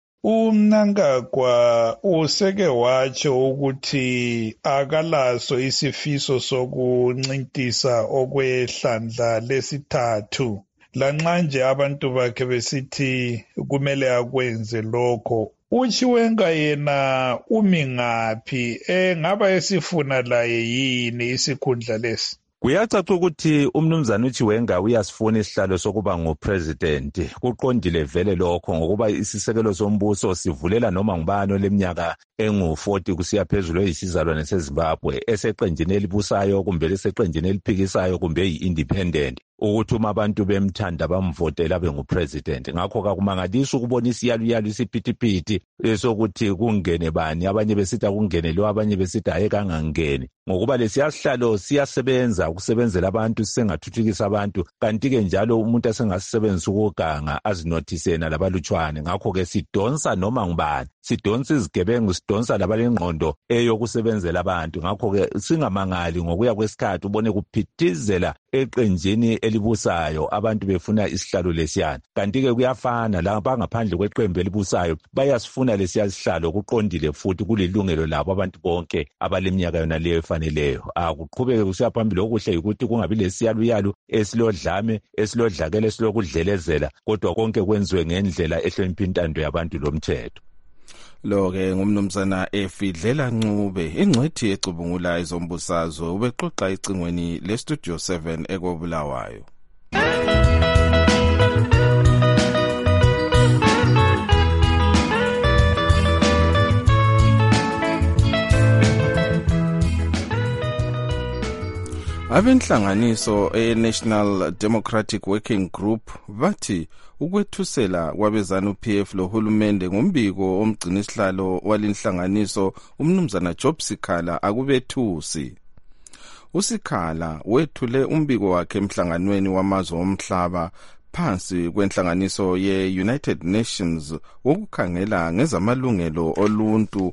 uMnangagwa useke watsho ukuthi akalaso isifiso sokuncintisa okwehlandla lesithathu. Lanxa nje abantu bakhe besithi kumele akwenze lokho. Uchiwenga yena umi ngaphi ngaba esifuna laye yini isikhundla lesi? Kuyacaca ukuthi umnumzana uChiwenga uyasifuna isihlalo sokuba ngupresident. Kuqondile vele lokho ngokuba isisekelo sombuso sivulela noma ngubani oleminyaka engu-40 kusiya phezulu eyisizalwane seZimbabwe eseqenjini elibusayo kumbe eseqenjini eliphikisayo kumbe eyi-independent ukuthi uma abantu bemthanda bamvotela abe ngupresident. Ngakho kakumangalisi ukubona isiyaluyalu isiphithiphithi sokuthi kungene bani, abanye besithi akungene lo, abanye besithi hayi kangangeni, ngokuba lesiyasihlalo siyasebenza ukusebenzela abantu sisengathuthukisa abantu, kanti-ke njalo umuntu asengasisebenzisa ukuganga azinothisena labalutshwane. Ngakho-ke sidonsa noma ngubani, sidonsa izigebengu, sidonsa labalengqondo eyokusebenzela abantu. Ngakho-ke singamangali ngokuya kwesikhathi ubone kuphithizela eqenjini elibusayo abantu befuna isihlalo lesiyana, kanti-ke kuyafana laba ngaphandle kweqembu elibusayo bayasifuna lesiyasihlalo. Kuqondile futhi kulilungelo labo abantu bonke abaleminyaka yona leyo efaneleyo. Akuqhubeke kusiya phambili. Okuhle yikuthi kungabi lesiyaluyalu esilodlame esilodlakela esilokudlelezela, kodwa konke kwenziwe ngendlela ehlonipha intando yabantu lomthetho. Lo-ke ngumnumzana Efidlela Ncube, ingcwethi ecubungula ezombusazwe, ubexoxa icingweni leStudio 7 ekobulawayo. Abenhlanganiso e-National Democratic Working Group bathi ukwethusela kwabeZANU-PF lohulumende ngombiko omgcinisihlalo walinhlanganiso umnumzana Job Sikhala akubethusi. uSikhala wethule umbiko wakhe emhlanganweni wamazwe omhlaba phansi kwenhlanganiso ye-United Nations wokukhangela ngezamalungelo oluntu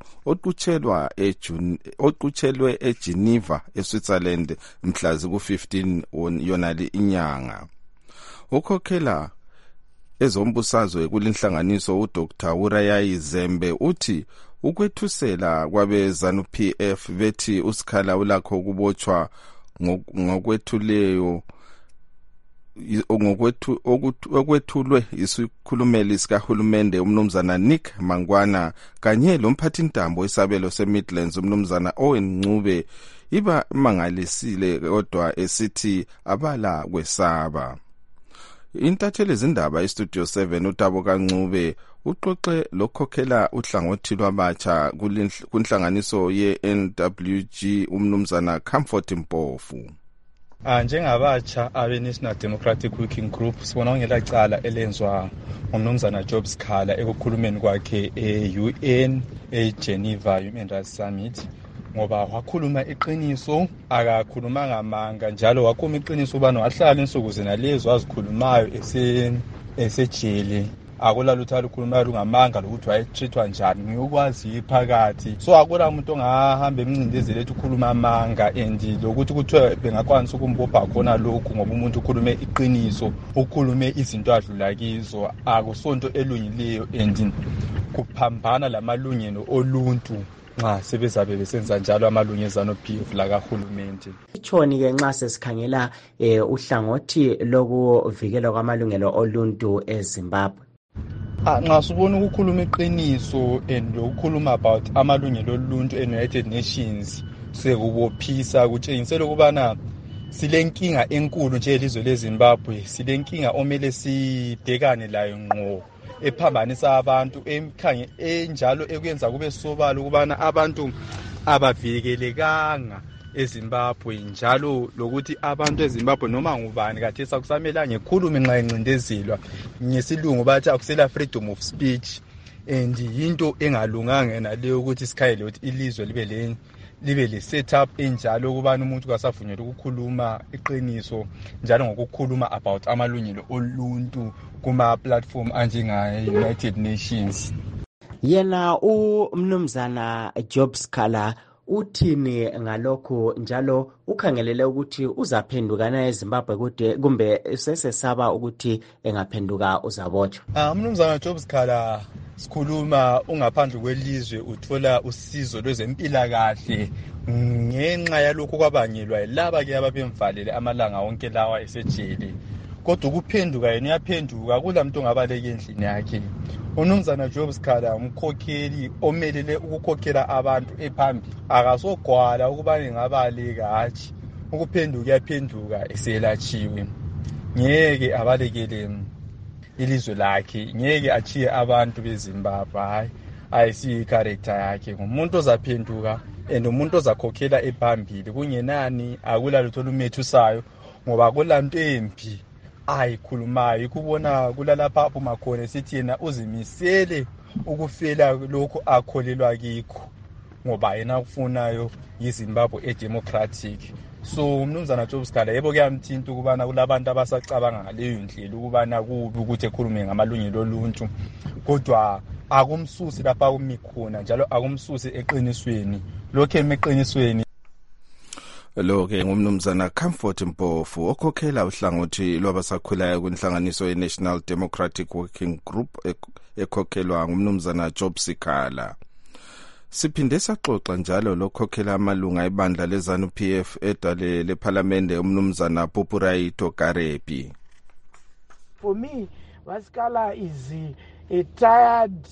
oqutshelwe eGeneva eSwitzerland mhla ziku-15 yonali inyanga. Ukhokhela ezombusazwe kulinhlanganiso uDr. Urayayi Zembe uthi ukwethusela kwabeZANU-PF bethi uSikhala ulakho ukubotshwa ngokwethuleyo okwethulwe isikhulumeli sikahulumende umnumzana Nick Mangwana kanye lomphathintambo wesabelo se-Midlands umnumzana Owen Ncube iba mangalisile kodwa esithi abala kwesaba. Intatheli zindaba iStudio 7 uTabo kaNcube uxoxe lokhokhela uhlangothi lwabatsha kunhlanganiso ye-NWG umnumzana Comfort Mpofu. Njengabatsha abe-National Democratic Working Group sibona kungelacala elenzwa ngumnumzana Job Sikhala ekukhulumeni kwakhe e-UN eGeneva Human Rights Summit, ngoba wakhuluma iqiniso akakhulumanga amanga, njalo wakhuluma iqiniso ubana wahlala insuku zenalezo wazikhulumayo esejele. Akulalutho alukhulumayo lungamanga lokuthi wayetreatwa njani ngiyokwazi phakathi. So akula umuntu ongahamba emncindezele ethi ukhuluma amanga and lokuthi kuthiwe bengakwanisa ukumbopha khona lokhu ngoba umuntu ukhulume iqiniso, ukhulume izinto adlula kizo, akusonto elungileyo and kuphambana lamalungelo oluntu nxa sebezabe besenza njalo amalungezano PF la kahulumende. Itshoni ke nxa sesikhangela uhlangothi lokuvikela kwamalungelo oluntu eZimbabwe? Nxa subona ukukhuluma iqiniso and ukukhuluma about amalungelo oluntu e-United Nations sekubophisa kutshengisela ukubana silenkinga enkulu nje elizwe leZimbabwe, silenkinga omele sibhekane layo ngqo ephambanisa abantu enjalo ekwenza kube sobala ukubana abantu abavikelekanga eZimbabwe, njalo lokuthi abantu eZimbabwe noma ngubani kathesa kusamela ngekhulume nxa encindezelwa, ngesilungu bathi akusela freedom of speech, and yinto engalunganga naleyo ukuthi sikhayele ukuthi ilizwe libe le setup enjalo ukubana umuntu kasavunyelwa ukukhuluma iqiniso njalo ngokukhuluma about amalungelo oluntu kuma platform anjenga-United Nations. Yena umnumzana Job Sikhala uthini ngalokho, njalo ukhangelele ukuthi uzaphendukana eZimbabwe kumbe sesesaba ukuthi engaphenduka uzabotshwa? Umnumzana Job Sikhala sikhuluma ungaphandle kwelizwe uthola usizo lwezempilakahle ngenxa yalokho kwabangelwa laba ke ababemvalele amalanga wonke lawa esejele, kodwa ukuphenduka yena uyaphenduka, kula muntu ongabaleka endlini yakhe. Umnumzana Job Sikhala umkhokheli omelele ukukhokhela abantu ephambili, akasogwala ukubana engabaleka, hatshi ukuphenduka yaphenduka eselatshiwe. Ngeke abalekele ilizwe lakhe, ngeke achiye abantu beZimbabwe, hayi ayisiyo character yakhe. Ngumuntu ozaphenduka and umuntu ozakhokhela ephambili kungenani, akulalutho olumethusayo ngoba akulanto embi ayikhulumayo. Ikubona kulalapha aphuma khona sithi yena uzimisele ukufela lokho akholelwa kikho ngoba yena ukufunayo yiZimbabwe edemocratic. So umnumzana Job Sikhala yebo kuyamthinta ukubana kulabantu abasacabanga ngaleyo ndlela ukubana kubi ukuthi ekhulume ngamalungelo oluntu, kodwa akumsusi lapha kumi khona, njalo akumsusi eqinisweni. Lokho emeqinisweni lo-ke ngumnumzana Comfort Mpofu okhokhela uhlangothi lwabasakhulayo kwinhlanganiso ye-National Democratic Working Group ekhokhelwa ngumnumzana Job Sikhala. Siphinde saxoxa njalo lokhokhela amalunga ebandla leZANU-PF edale lephalamende umnumzana Popuraito Karepi. For me, Sikhala is a tired,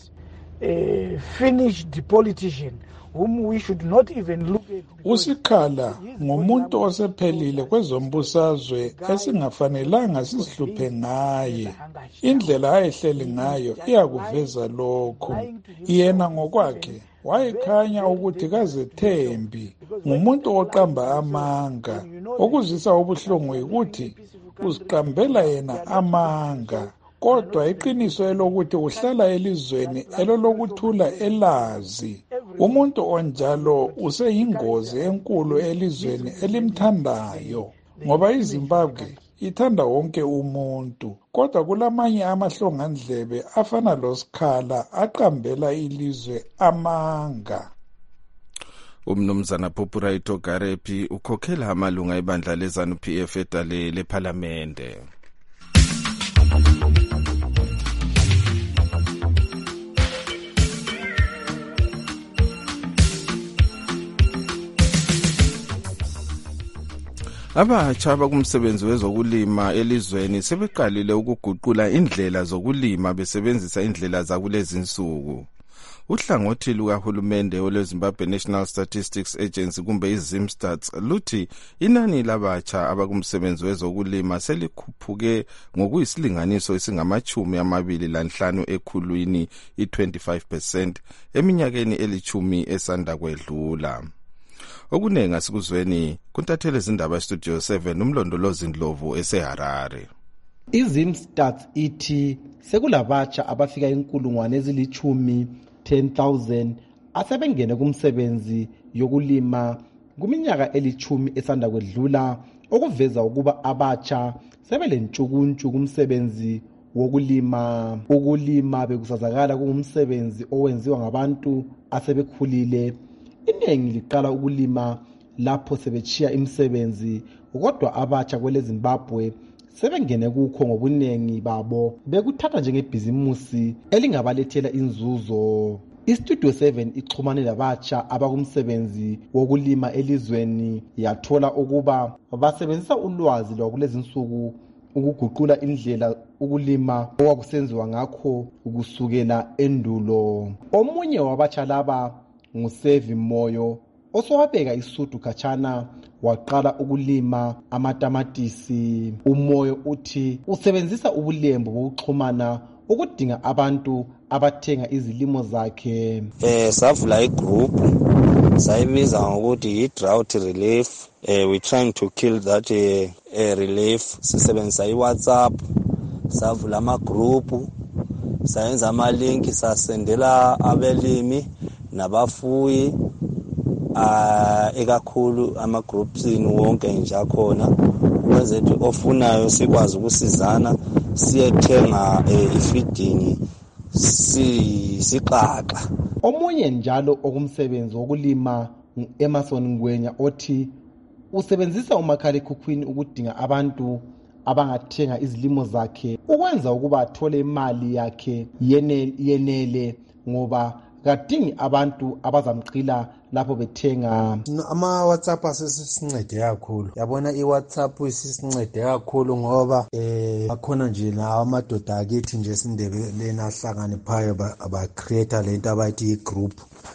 finished politician whom we should not even look at. uSikhala ngumuntu osephelile kwezombusazwe esingafanelanga sizihluphe ngaye. Indlela ayehleli ngayo iyakuveza lokho. Yena ngokwakhe wayekhanya ukuthi kazethembi, ngumuntu oqamba amanga. Okuzisa ubuhlungu ukuthi uziqambela yena amanga, kodwa iqiniso elokuthi uhlala elizweni elolokuthula elazi. Umuntu onjalo useyingozi enkulu elizweni elimthandayo, ngoba iZimbabwe ithanda wonke umuntu, kodwa kulamanye amahlongandlebe afana loSikhala aqambela ilizwe amanga. Umnumzana Popuraito Karepi ukhokhela amalunga ebandla leZANU-PF edale lephalamende. Abatsha abakumsebenzi wezokulima elizweni sebeqalile ukuguqula indlela zokulima besebenzisa indlela zakulezi insuku. Uhlangothi lukahulumende olweZimbabwe National Statistics Agency kumbe iZimstats luthi inani labatsha abakumsebenzi wezokulima selikhuphuke ngokuyisilinganiso esingama-25 ekhulwini i-25% eminyakeni elithumi esanda kwedlula. Okunengi asikuzweni kuntathele izindaba Studio 7 umlondolozi Ndlovu eseHarare. iZimstats ithi sekulabatsha abafika inkulungwane ezilithumi 10,000 asebengene kumsebenzi yokulima kuminyaka elithumi esanda kwedlula, okuveza ukuba abatsha sebelentshukuntshu kumsebenzi wokulima. Ukulima bekusazakala kungumsebenzi owenziwa ngabantu asebekhulile. Iningi liqala ukulima lapho sebechiya imisebenzi, kodwa abatsha kwele Zimbabwe sebengene kukho ngobunengi babo bekuthatha njengebhizimusi elingabalethela inzuzo. iStudio 7 ixhumane labatsha abakumsebenzi wokulima elizweni yathola ukuba basebenzisa ulwazi lwakulezi insuku ukuguqula indlela ukulima okwakusenziwa ngakho kusukela endulo. Omunye wabatsha laba nguSevi Moyo osowabeka isudu khatshana waqala ukulima amatamatisi. Umoyo uthi usebenzisa ubulembu bokuxhumana ukudinga abantu abathenga izilimo zakhe. Savula igroup sayibiza ngokuthi i-drought relief. We trying to kill that relief. Sisebenzisa i-WhatsApp, savula amagroup, sayenza amalinki, sasendela abelimi nabafuyi ekakhulu ama-groupsini wonke nje akhona ukwenzela ukuthi ofunayo sikwazi ukusizana siyethenga ifeeding siqaqa. Omunye njalo okumsebenzi wokulima Emerson Ngwenya othi usebenzisa umakhalekhukhwini ukudinga abantu abangathenga izilimo zakhe ukwenza ukuba athole imali yakhe yenele ngoba kadingi abantu abazamqila lapho bethenga. Ama-WhatsApp asesincede kakhulu. Yabona i-WhatsApp isisincede kakhulu ngoba akhona nje nawo amadoda akithi nje esindebeleni ahlakaniphaya aba-creator lento abayithi i-group.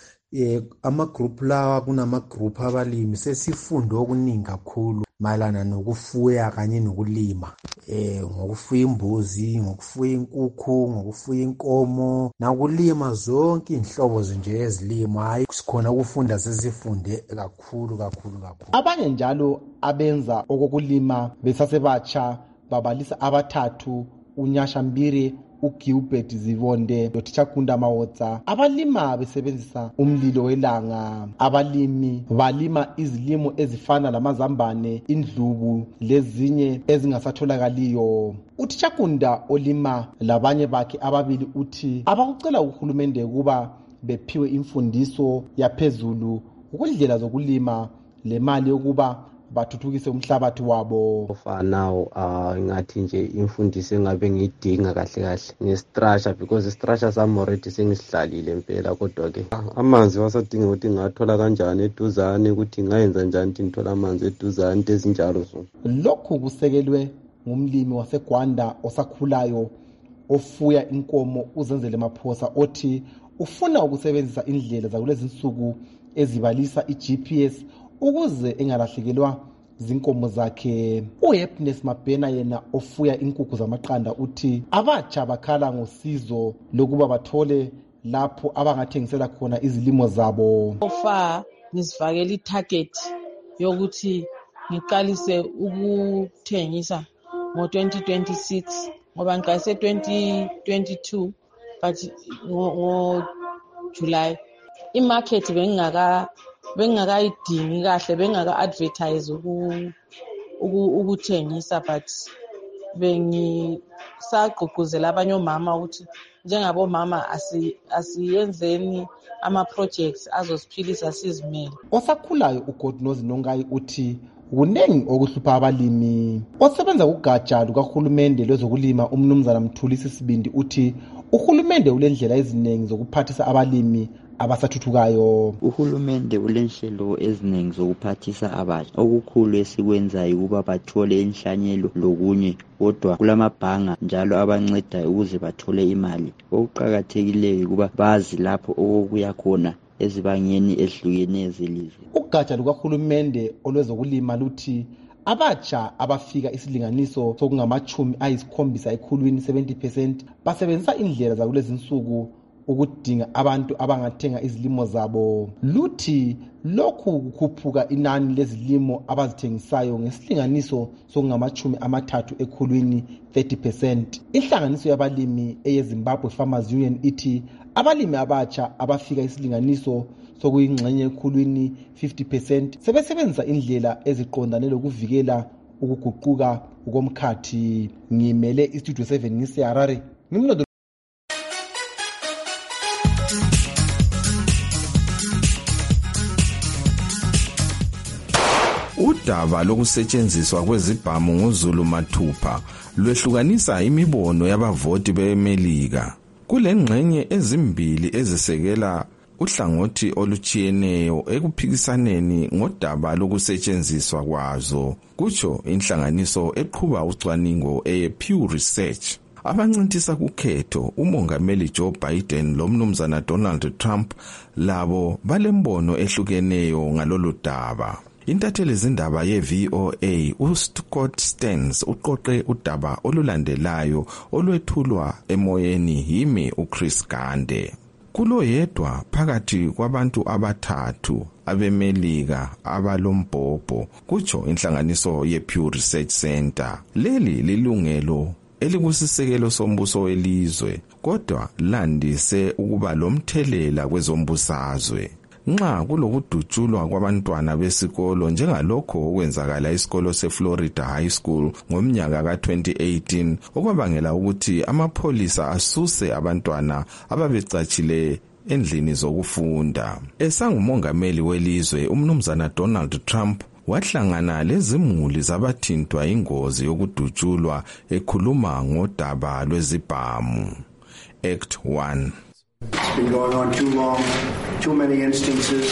Ama-group lawa kunama-group abalimi sesifunde okuningi kakhulu mayelana nokufuya kanye nokulima. Ngokufuya imbuzi, ngokufuya inkukhu, ngokufuya inkomo, nakulima zonke inhlobo nje ezilimo. Hayi sikhona ukufunda sesifunde kakhulu. Abanye njalo abenza okokulima besasebatsha babalisa abathathu uNyasha Mbire, uGilbert Zivonde noTichakunda Mawotsa. Abalima besebenzisa umlilo welanga. Abalimi balima izilimo ezifana lamazambane, indlubu lezinye ezingasatholakaliyo. uTichakunda olima labanye bakhe ababili uthi abakucela uhulumende ukuba bephiwe imfundiso yaphezulu ukudlela zokulima lemali yokuba bathuthukise umhlabathi wabo. For now ngathi nje imfundiso engabe ngiyidinga kahle ngestructure because istructure sami already sengisidlalile impela, kodwa ke amanzi wasadinga ukuthi ngathola kanjani eduzane, ukuthi ngayenza njani ukuthi ngithola amanzi eduzane, into ezinjalo zo. Lokhu kusekelwe ngumlimi waseGwanda osakhulayo ofuya inkomo uZenzele Maphosa othi ufuna ukusebenzisa indlela zakulezi insuku ezibalisa iGPS ukuze engalahlekelwa zinkomo zakhe. uHappiness Mabhena yena ofuya inkukhu zamaqanda uthi abatsha bakhala ngosizo lokuba bathole lapho abangathengisela khona izilimo zabo. Ofa ngizifakela itarget yokuthi ngiqalise ukuthengisa ngo-2026 ngoba ngiqalise 2022 but ngo-July imarket bengingakayidingi kahle, bengingaka-advertise ukuthengisa, but bengisagqugquzela abanye omama ukuthi njengabomama asiyenzeni ama-projects azosiphilisa sizimele. Osakhulayo uGodnozi Nongayi uthi kunengi okuhlupha abalimi. Osebenza kugatsha lukahulumende lwezokulima umnumzana Mthulisi Sibindi uthi uhulumende ulendlela eziningi zokuphathisa abalimi abasathuthukayo. Uhulumende ulenhlelo eziningi zokuphathisa abatsha. Okukhulu esikwenzayo ukuba bathole inhlanyelo lokunye, kodwa kulamabhanga njalo abancedayo ukuze bathole imali. Okuqakathekileyo ukuba bazi lapho okuya khona ezibangeni ezihlukeneyo zelizwe. Ugatsha lukahulumende olwezokulima luthi abatsha abafika isilinganiso sokungamachumi 70% basebenzisa indlela zakulezinsuku ukudinga abantu abangathenga izilimo zabo. Luthi lokhu kukhuphuka inani lezilimo abazithengisayo ngesilinganiso sokungamachumi 30%. Inhlanganiso yabalimi eyeZimbabwe Farmers Union ithi abalimi abatsha abafika isilinganiso sokuyingxenye 50% sebesebenzisa indlela eziqondane lokuvikela ukuguquka komkhathi. Ngimele istudio 7 ngiseHarare. Ngimlodo Udaba lokusetshenziswa kwezibhamu nguZulu Mathupha lwehlukanisa imibono yabavoti beMelika. Kulengxenye ezimbili ezisekela uhlangothi olutshiyeneyo ekuphikisaneni ngodaba lokusetshenziswa kwazo, kutsho inhlanganiso eqhuba ucwaningo ePew Research. Abancintisa kukhetho umongameli Joe Biden lomnumzana Donald Trump labo balembono ehlukeneyo ngalolu daba. Intatheli zindaba ye-VOA uScott Stearns uqoqe udaba olulandelayo olwethulwa emoyeni yimi uChris Gande. Kulo yedwa phakathi kwabantu abathathu abeMelika abalombhobho, kutsho inhlanganiso yePew Research Center. Leli lilungelo elikusisekelo sombuso welizwe, kodwa landise ukuba lomthelela kwezombusazwe. Nxa kulokudutshulwa kwabantwana besikolo njengalokho okwenzakala isikolo seFlorida High School ngomnyaka ka2018 okwabangela ukuthi amapholisa asuse abantwana ababecatshile endlini zokufunda. Esangumongameli welizwe umnumzana Donald Trump wahlangana lezimuli zabathintwa ingozi yokudutshulwa ekhuluma ngodaba lwezibhamu. Act 1. It's been going on too long, too many instances.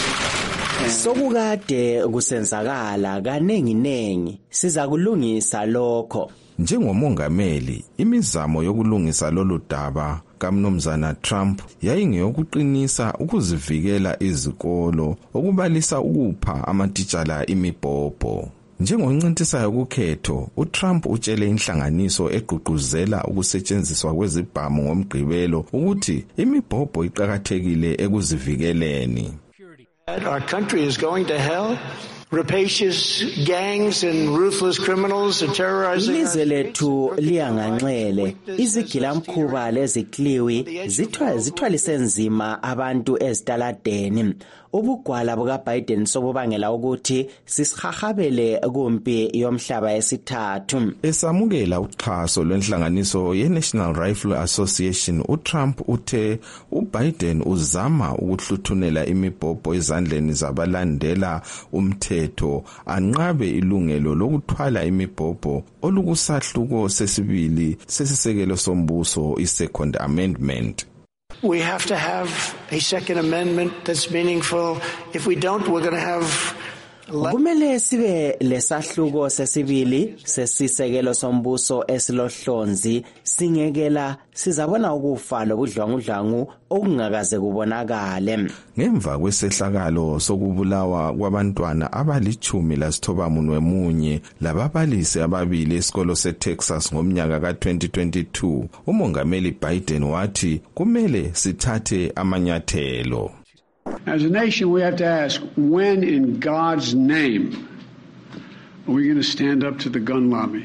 Sokukade kusenzakala kanenginengi, siza kulungisa lokho. Njengomongameli, imizamo yokulungisa lolu daba kaMnumzana Trump yayingeyokuqinisa ukuzivikela izikolo, okubalisa ukupha amatitshala imibhobho. Njengoncintisayo kukhetho, uTrump utshele inhlanganiso egqugquzela ukusetshenziswa kwezibhamu ngomgqibelo ukuthi imibhobho iqhakathekile ekuzivikeleni. Our country is going to hell. Rapacious gangs and ruthless criminals are terrorizing. Ilizwe lethu liyanganxele, izigilamkhuba lezikliwi zithwalise nzima abantu ezitaladeni. Ubugwala bukaBiden sobubangela ukuthi sisihahabele kumpi yomhlaba esithathu. Esamukela uxhaso lwenhlanganiso yeNational Rifle Association, uTrump uthe uBiden uzama ukuhluthunela imibhobho ezandleni zabalandela umthetho anqabe ilungelo lokuthwala imibhobho olukusahluko sesibili sesisekelo sombuso iSecond Amendment. We have to have a Second Amendment that's meaningful. If we don't, we're going to have kumele sibe lesahluko sesibili sesisekelo sombuso esilohlonzi singekela sizabona ukufa lobudlwangudlwangu okungakaze kubonakale. Ngemva kwesehlakalo sokubulawa kwabantwana abali-11 lababalisi ababili esikolo seTexas ngomnyaka ka2022, umongameli Biden wathi kumele sithathe amanyathelo. As a nation, we have to ask, when in God's name are we going to stand up to the gun lobby?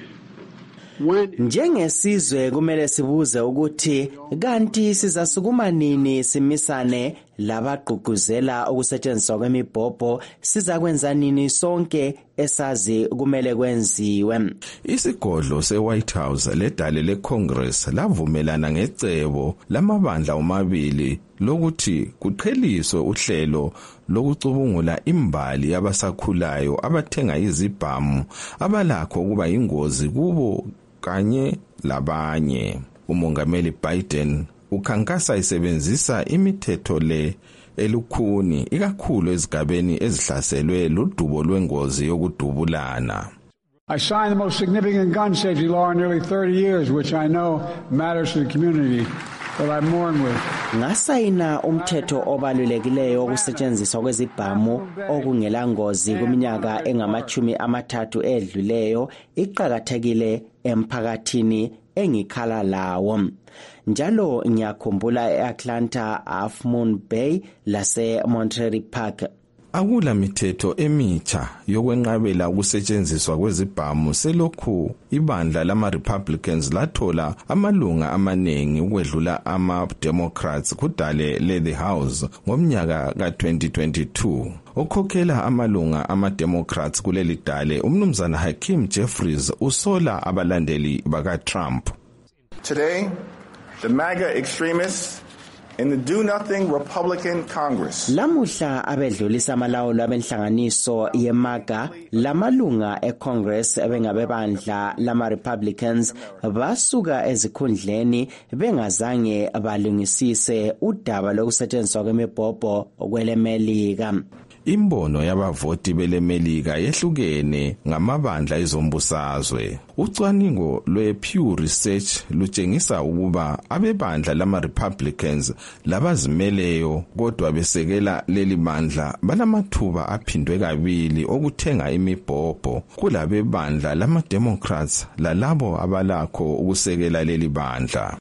Njengesizwe kumele sibuze ukuthi kanti sizasukuma nini simisane labagqugquzela ukusetshenziswa kwemibhobho, sizakwenza nini sonke esazi kumele kwenziwe. Isigodlo seWhite House ledale leCongress lavumelana ngecebo lamabandla omabili lokuthi kuqheliswe uhlelo lokucubungula imbali yabasakhulayo abathenga izibhamu abalakho kuba ingozi kubo kanye labanye. Umongameli Biden ukhankasa isebenzisa imithetho le elukhuni ikakhulu ezigabeni ezihlaselwe ludubo lwengozi yokudubulana. I signed the most significant gun safety law in nearly 30 years, which I know matters to the community that I mourn with. Ngasayina umthetho obalulekileyo wokusetshenziswa kwezibhamu okungela ngozi kuminyaka engama-30 edluleyo iqhakathekile emphakathini engikhala lawo. Njalo ngiyakhumbula eAtlanta, Half Moon Bay lase Monterey Park. Akula mithetho emitsha yokwenqabela ukusetshenziswa kwezibhamu selokhu ibandla lama-Republicans lathola amalunga amaningi ukwedlula ama-Democrats kudale le-The House ngomnyaka ka-2022. Okhokhela amalunga ama-Democrats kuleli dale umnumzana Hakeem Jeffries usola abalandeli baka-Trump. Today, the MAGA extremists in the do-nothing Republican Congress. Lamuhla abedlulisa amalawulo abenhlanganiso yeMAGA lamalunga eCongress ebengabebandla lama-Republicans basuka ezikhundleni bengazange balungisise udaba lokusetshenziswa kwemibhobho kwelemelika. Imbono yabavoti belemelika yehlukene ngamabandla ezombusazwe. Ucwaningo lwe-Pew Research lutshengisa ukuba abebandla lama-Republicans labazimeleyo kodwa besekela leli bandla banamathuba aphindwe kabili okuthenga imibhobho kulabebandla lama-Democrats lalabo abalakho ukusekela leli bandla.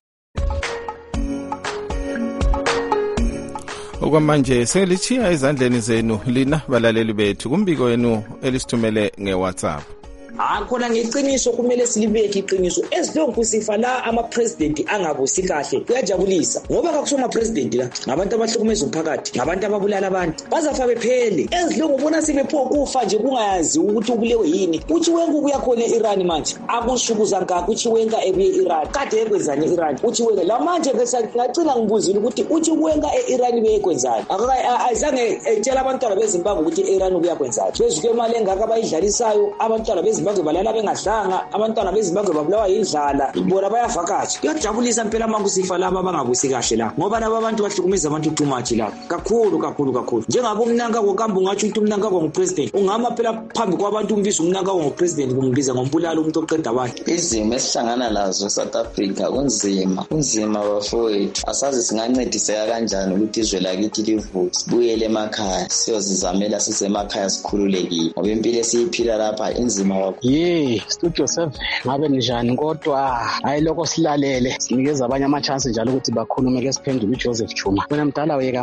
Okwamanje selichiya ezandleni zenu lina balaleli bethu kumbiko wenu elisithumele ngeWhatsApp. Khona ngeqiniso kumele silibeke iqiniso esilonke sifa la ama-president angabusi kahle kuyajabulisa ngoba kakusoma president la ngabantu abahlukumeza umphakathi ngabantu ababulala abantu bazafa bephele ezilonke ubona sebepho kufa nje kungayazi ukuthi ubulewe yini uthi wengu kuyakhona eIran manje akushukuza ngaka uthi wenga ebuye eIran kade ekwenzani eIran uthi wenga la manje ngacina ngibuzile ukuthi uthi wenga eIran beyekwenzani ayizange etshela abantwana beZimbabwe ukuthi eIran kuyakwenzani bezuke imali engaka abayidlalisayo abantwana beZimbabwe balala bengadlanga abantwana beZimbabwe babulawa yindlala ibona bayavakatsha kuyajabulisa impela manje sifa laba abangabusi kahle la ngoba laba abantu bahlukumeza abantu too much la kakhulu njengabo umnanga konkambo ngathi umuntu umnanga ngopresident ungama phela phambi kwabantu umbiza umnanga ngopresident kumbiza ngompulalo umuntu oqeda abantu izimo esihlangana lazo eSouth Africa kunzima bafowethu asazi singancediseka kanjani ukuthi izwe lakithi livuke sibuyele emakhaya siyozizamela sisemakhaya sikhululekile ngoba impilo esiyiphila lapha inzima Studio 7 ngabe njani kodwa hayi lokho silalele sinikeza abanye ama chance njalo ukuthi bakhulume ke siphendule uJoseph Chuma wena mdala yeka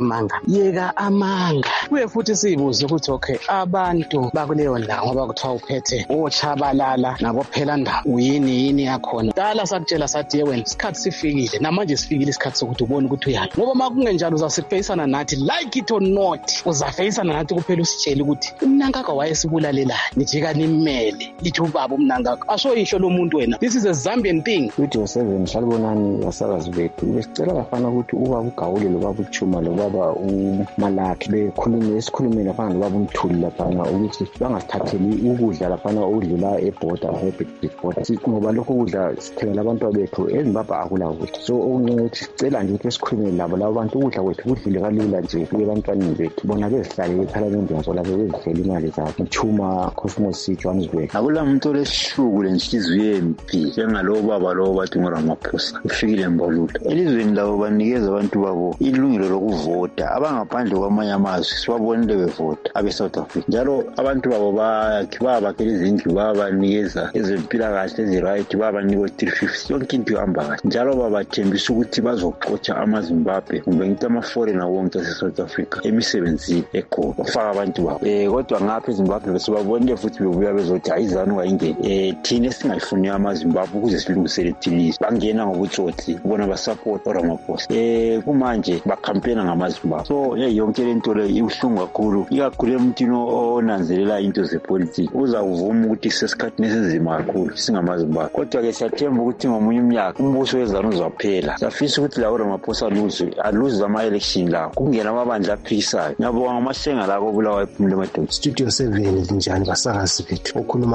amanga kuye futhi sibuze ukuthi okay abantu bakuleyo ndawo ngoba kuthiwa uphethe ochabalala nabo phela ndaba uyini yakhona dala sakutshela sathi yewena isikhathi sifikile namanje sifikile isikhathi sokuthi ubone ukuthi uyaphi ngoba makungenjalo uzasifeyisana nathi like it or not uzafeyisana nathi kuphela usitshela ukuthi umnankaka wayesibulalela nijika nimele lithi ubaba umnangaka asoyisho lo muntu wena this is a Zambian thing. Studio 7 salibonani basakazi bethu besicela bafana ukuthi ubaba uGawule lo baba uChuma lo baba uMalaki bekhulume esikhulumeni lapha nobaba uMthuli lapha ukuthi bangasithatheli ukudla lapha odlula eborder eBigboard ngoba lokho ukudla sithengela abantu bethu eZimbabwe akula ukuthi so ukuthi sicela nje ukuthi sikhulume nabo labo bantu ukudla kwethu kudlule kalula nje kubantwaneni bethu bona bezihlale eParliament yazo lapho bezihlela imali zabo Chuma Cosmos Johannesburg akula muntu olesihluku lenhliziyo empi njengalo baba lo bathi ngoRamaphosa ufikile mbolulo elizweni lawo banikeza abantu babo ilungelo lokuvota abangaphandle kwamanye amazwe sibabonile bevota abeSouth Africa njalo abantu babo babakhela izindlu babanikeza ezempilakahle eziright babanika 350 yonke into ihamba kahle njalo babathembisa ukuthi bazoxotsha amaZimbabwe kumbe ngithi ama-foreigner wonke aseSouth Africa emisebenzini ekhona bafaka abantu babo kodwa ngapha eZimbabwe besibabonile futhi bebuya bezothi ayizani wayingene thina esingayifuni amaZimbabwe ukuze silungisele thilisi bangena ngobutsotsi bona basupport uRamaphosa kumanje bakhampena ngamaZimbabwe so yonke lento le ibuhlungu kakhulu ikakhulu emntwini onanzelela into zepolitiki uzakuvuma ukuthi sesikhathini esizima kakhulu singamaZimbabwe kodwa ke siyathemba ukuthi ngomunye umnyaka umbuso wezanu uzaphela siyafisa ukuthi la uRamaphosa aluze ama-election la kungena amabandla aphikisayo ngiyabonga amahlenga la kobulawa ephumule emadoda. Studio 7 linjani basakazi bethu ukhuluma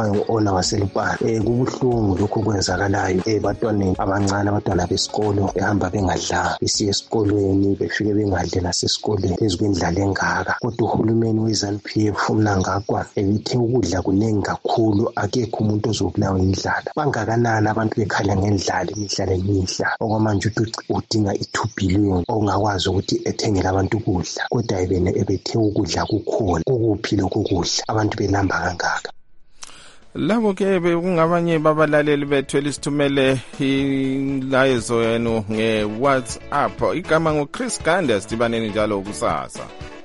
owaziwayo ngu-Ona waselupana. Kubuhlungu lokhu kwenzakalayo ebantwaneni abancane, abantwana besikolo behamba bengadlanga besiya esikolweni befike bengadli nasesikoleni phezu kwendlala engaka. Kodwa uhulumeni we-ZANU-PF uMnangagwa ebithe ukudla kunengi kakhulu, akekho umuntu ozobulawa indlala. Bangakanani abantu bekhala ngendlala imihla lemihla, okwamanje udinga 2 billion ongakwazi ukuthi ethengele abantu ukudla, kodwa ebethe ukudla kukhona. Kukuphi lokhu kudla abantu belamba kangaka? Labo ke bekungabanye babalaleli bethu elisithumele ilayezo yenu nge-WhatsApp. Igama nguChris Ganda, sidibaneni njalo kusasa.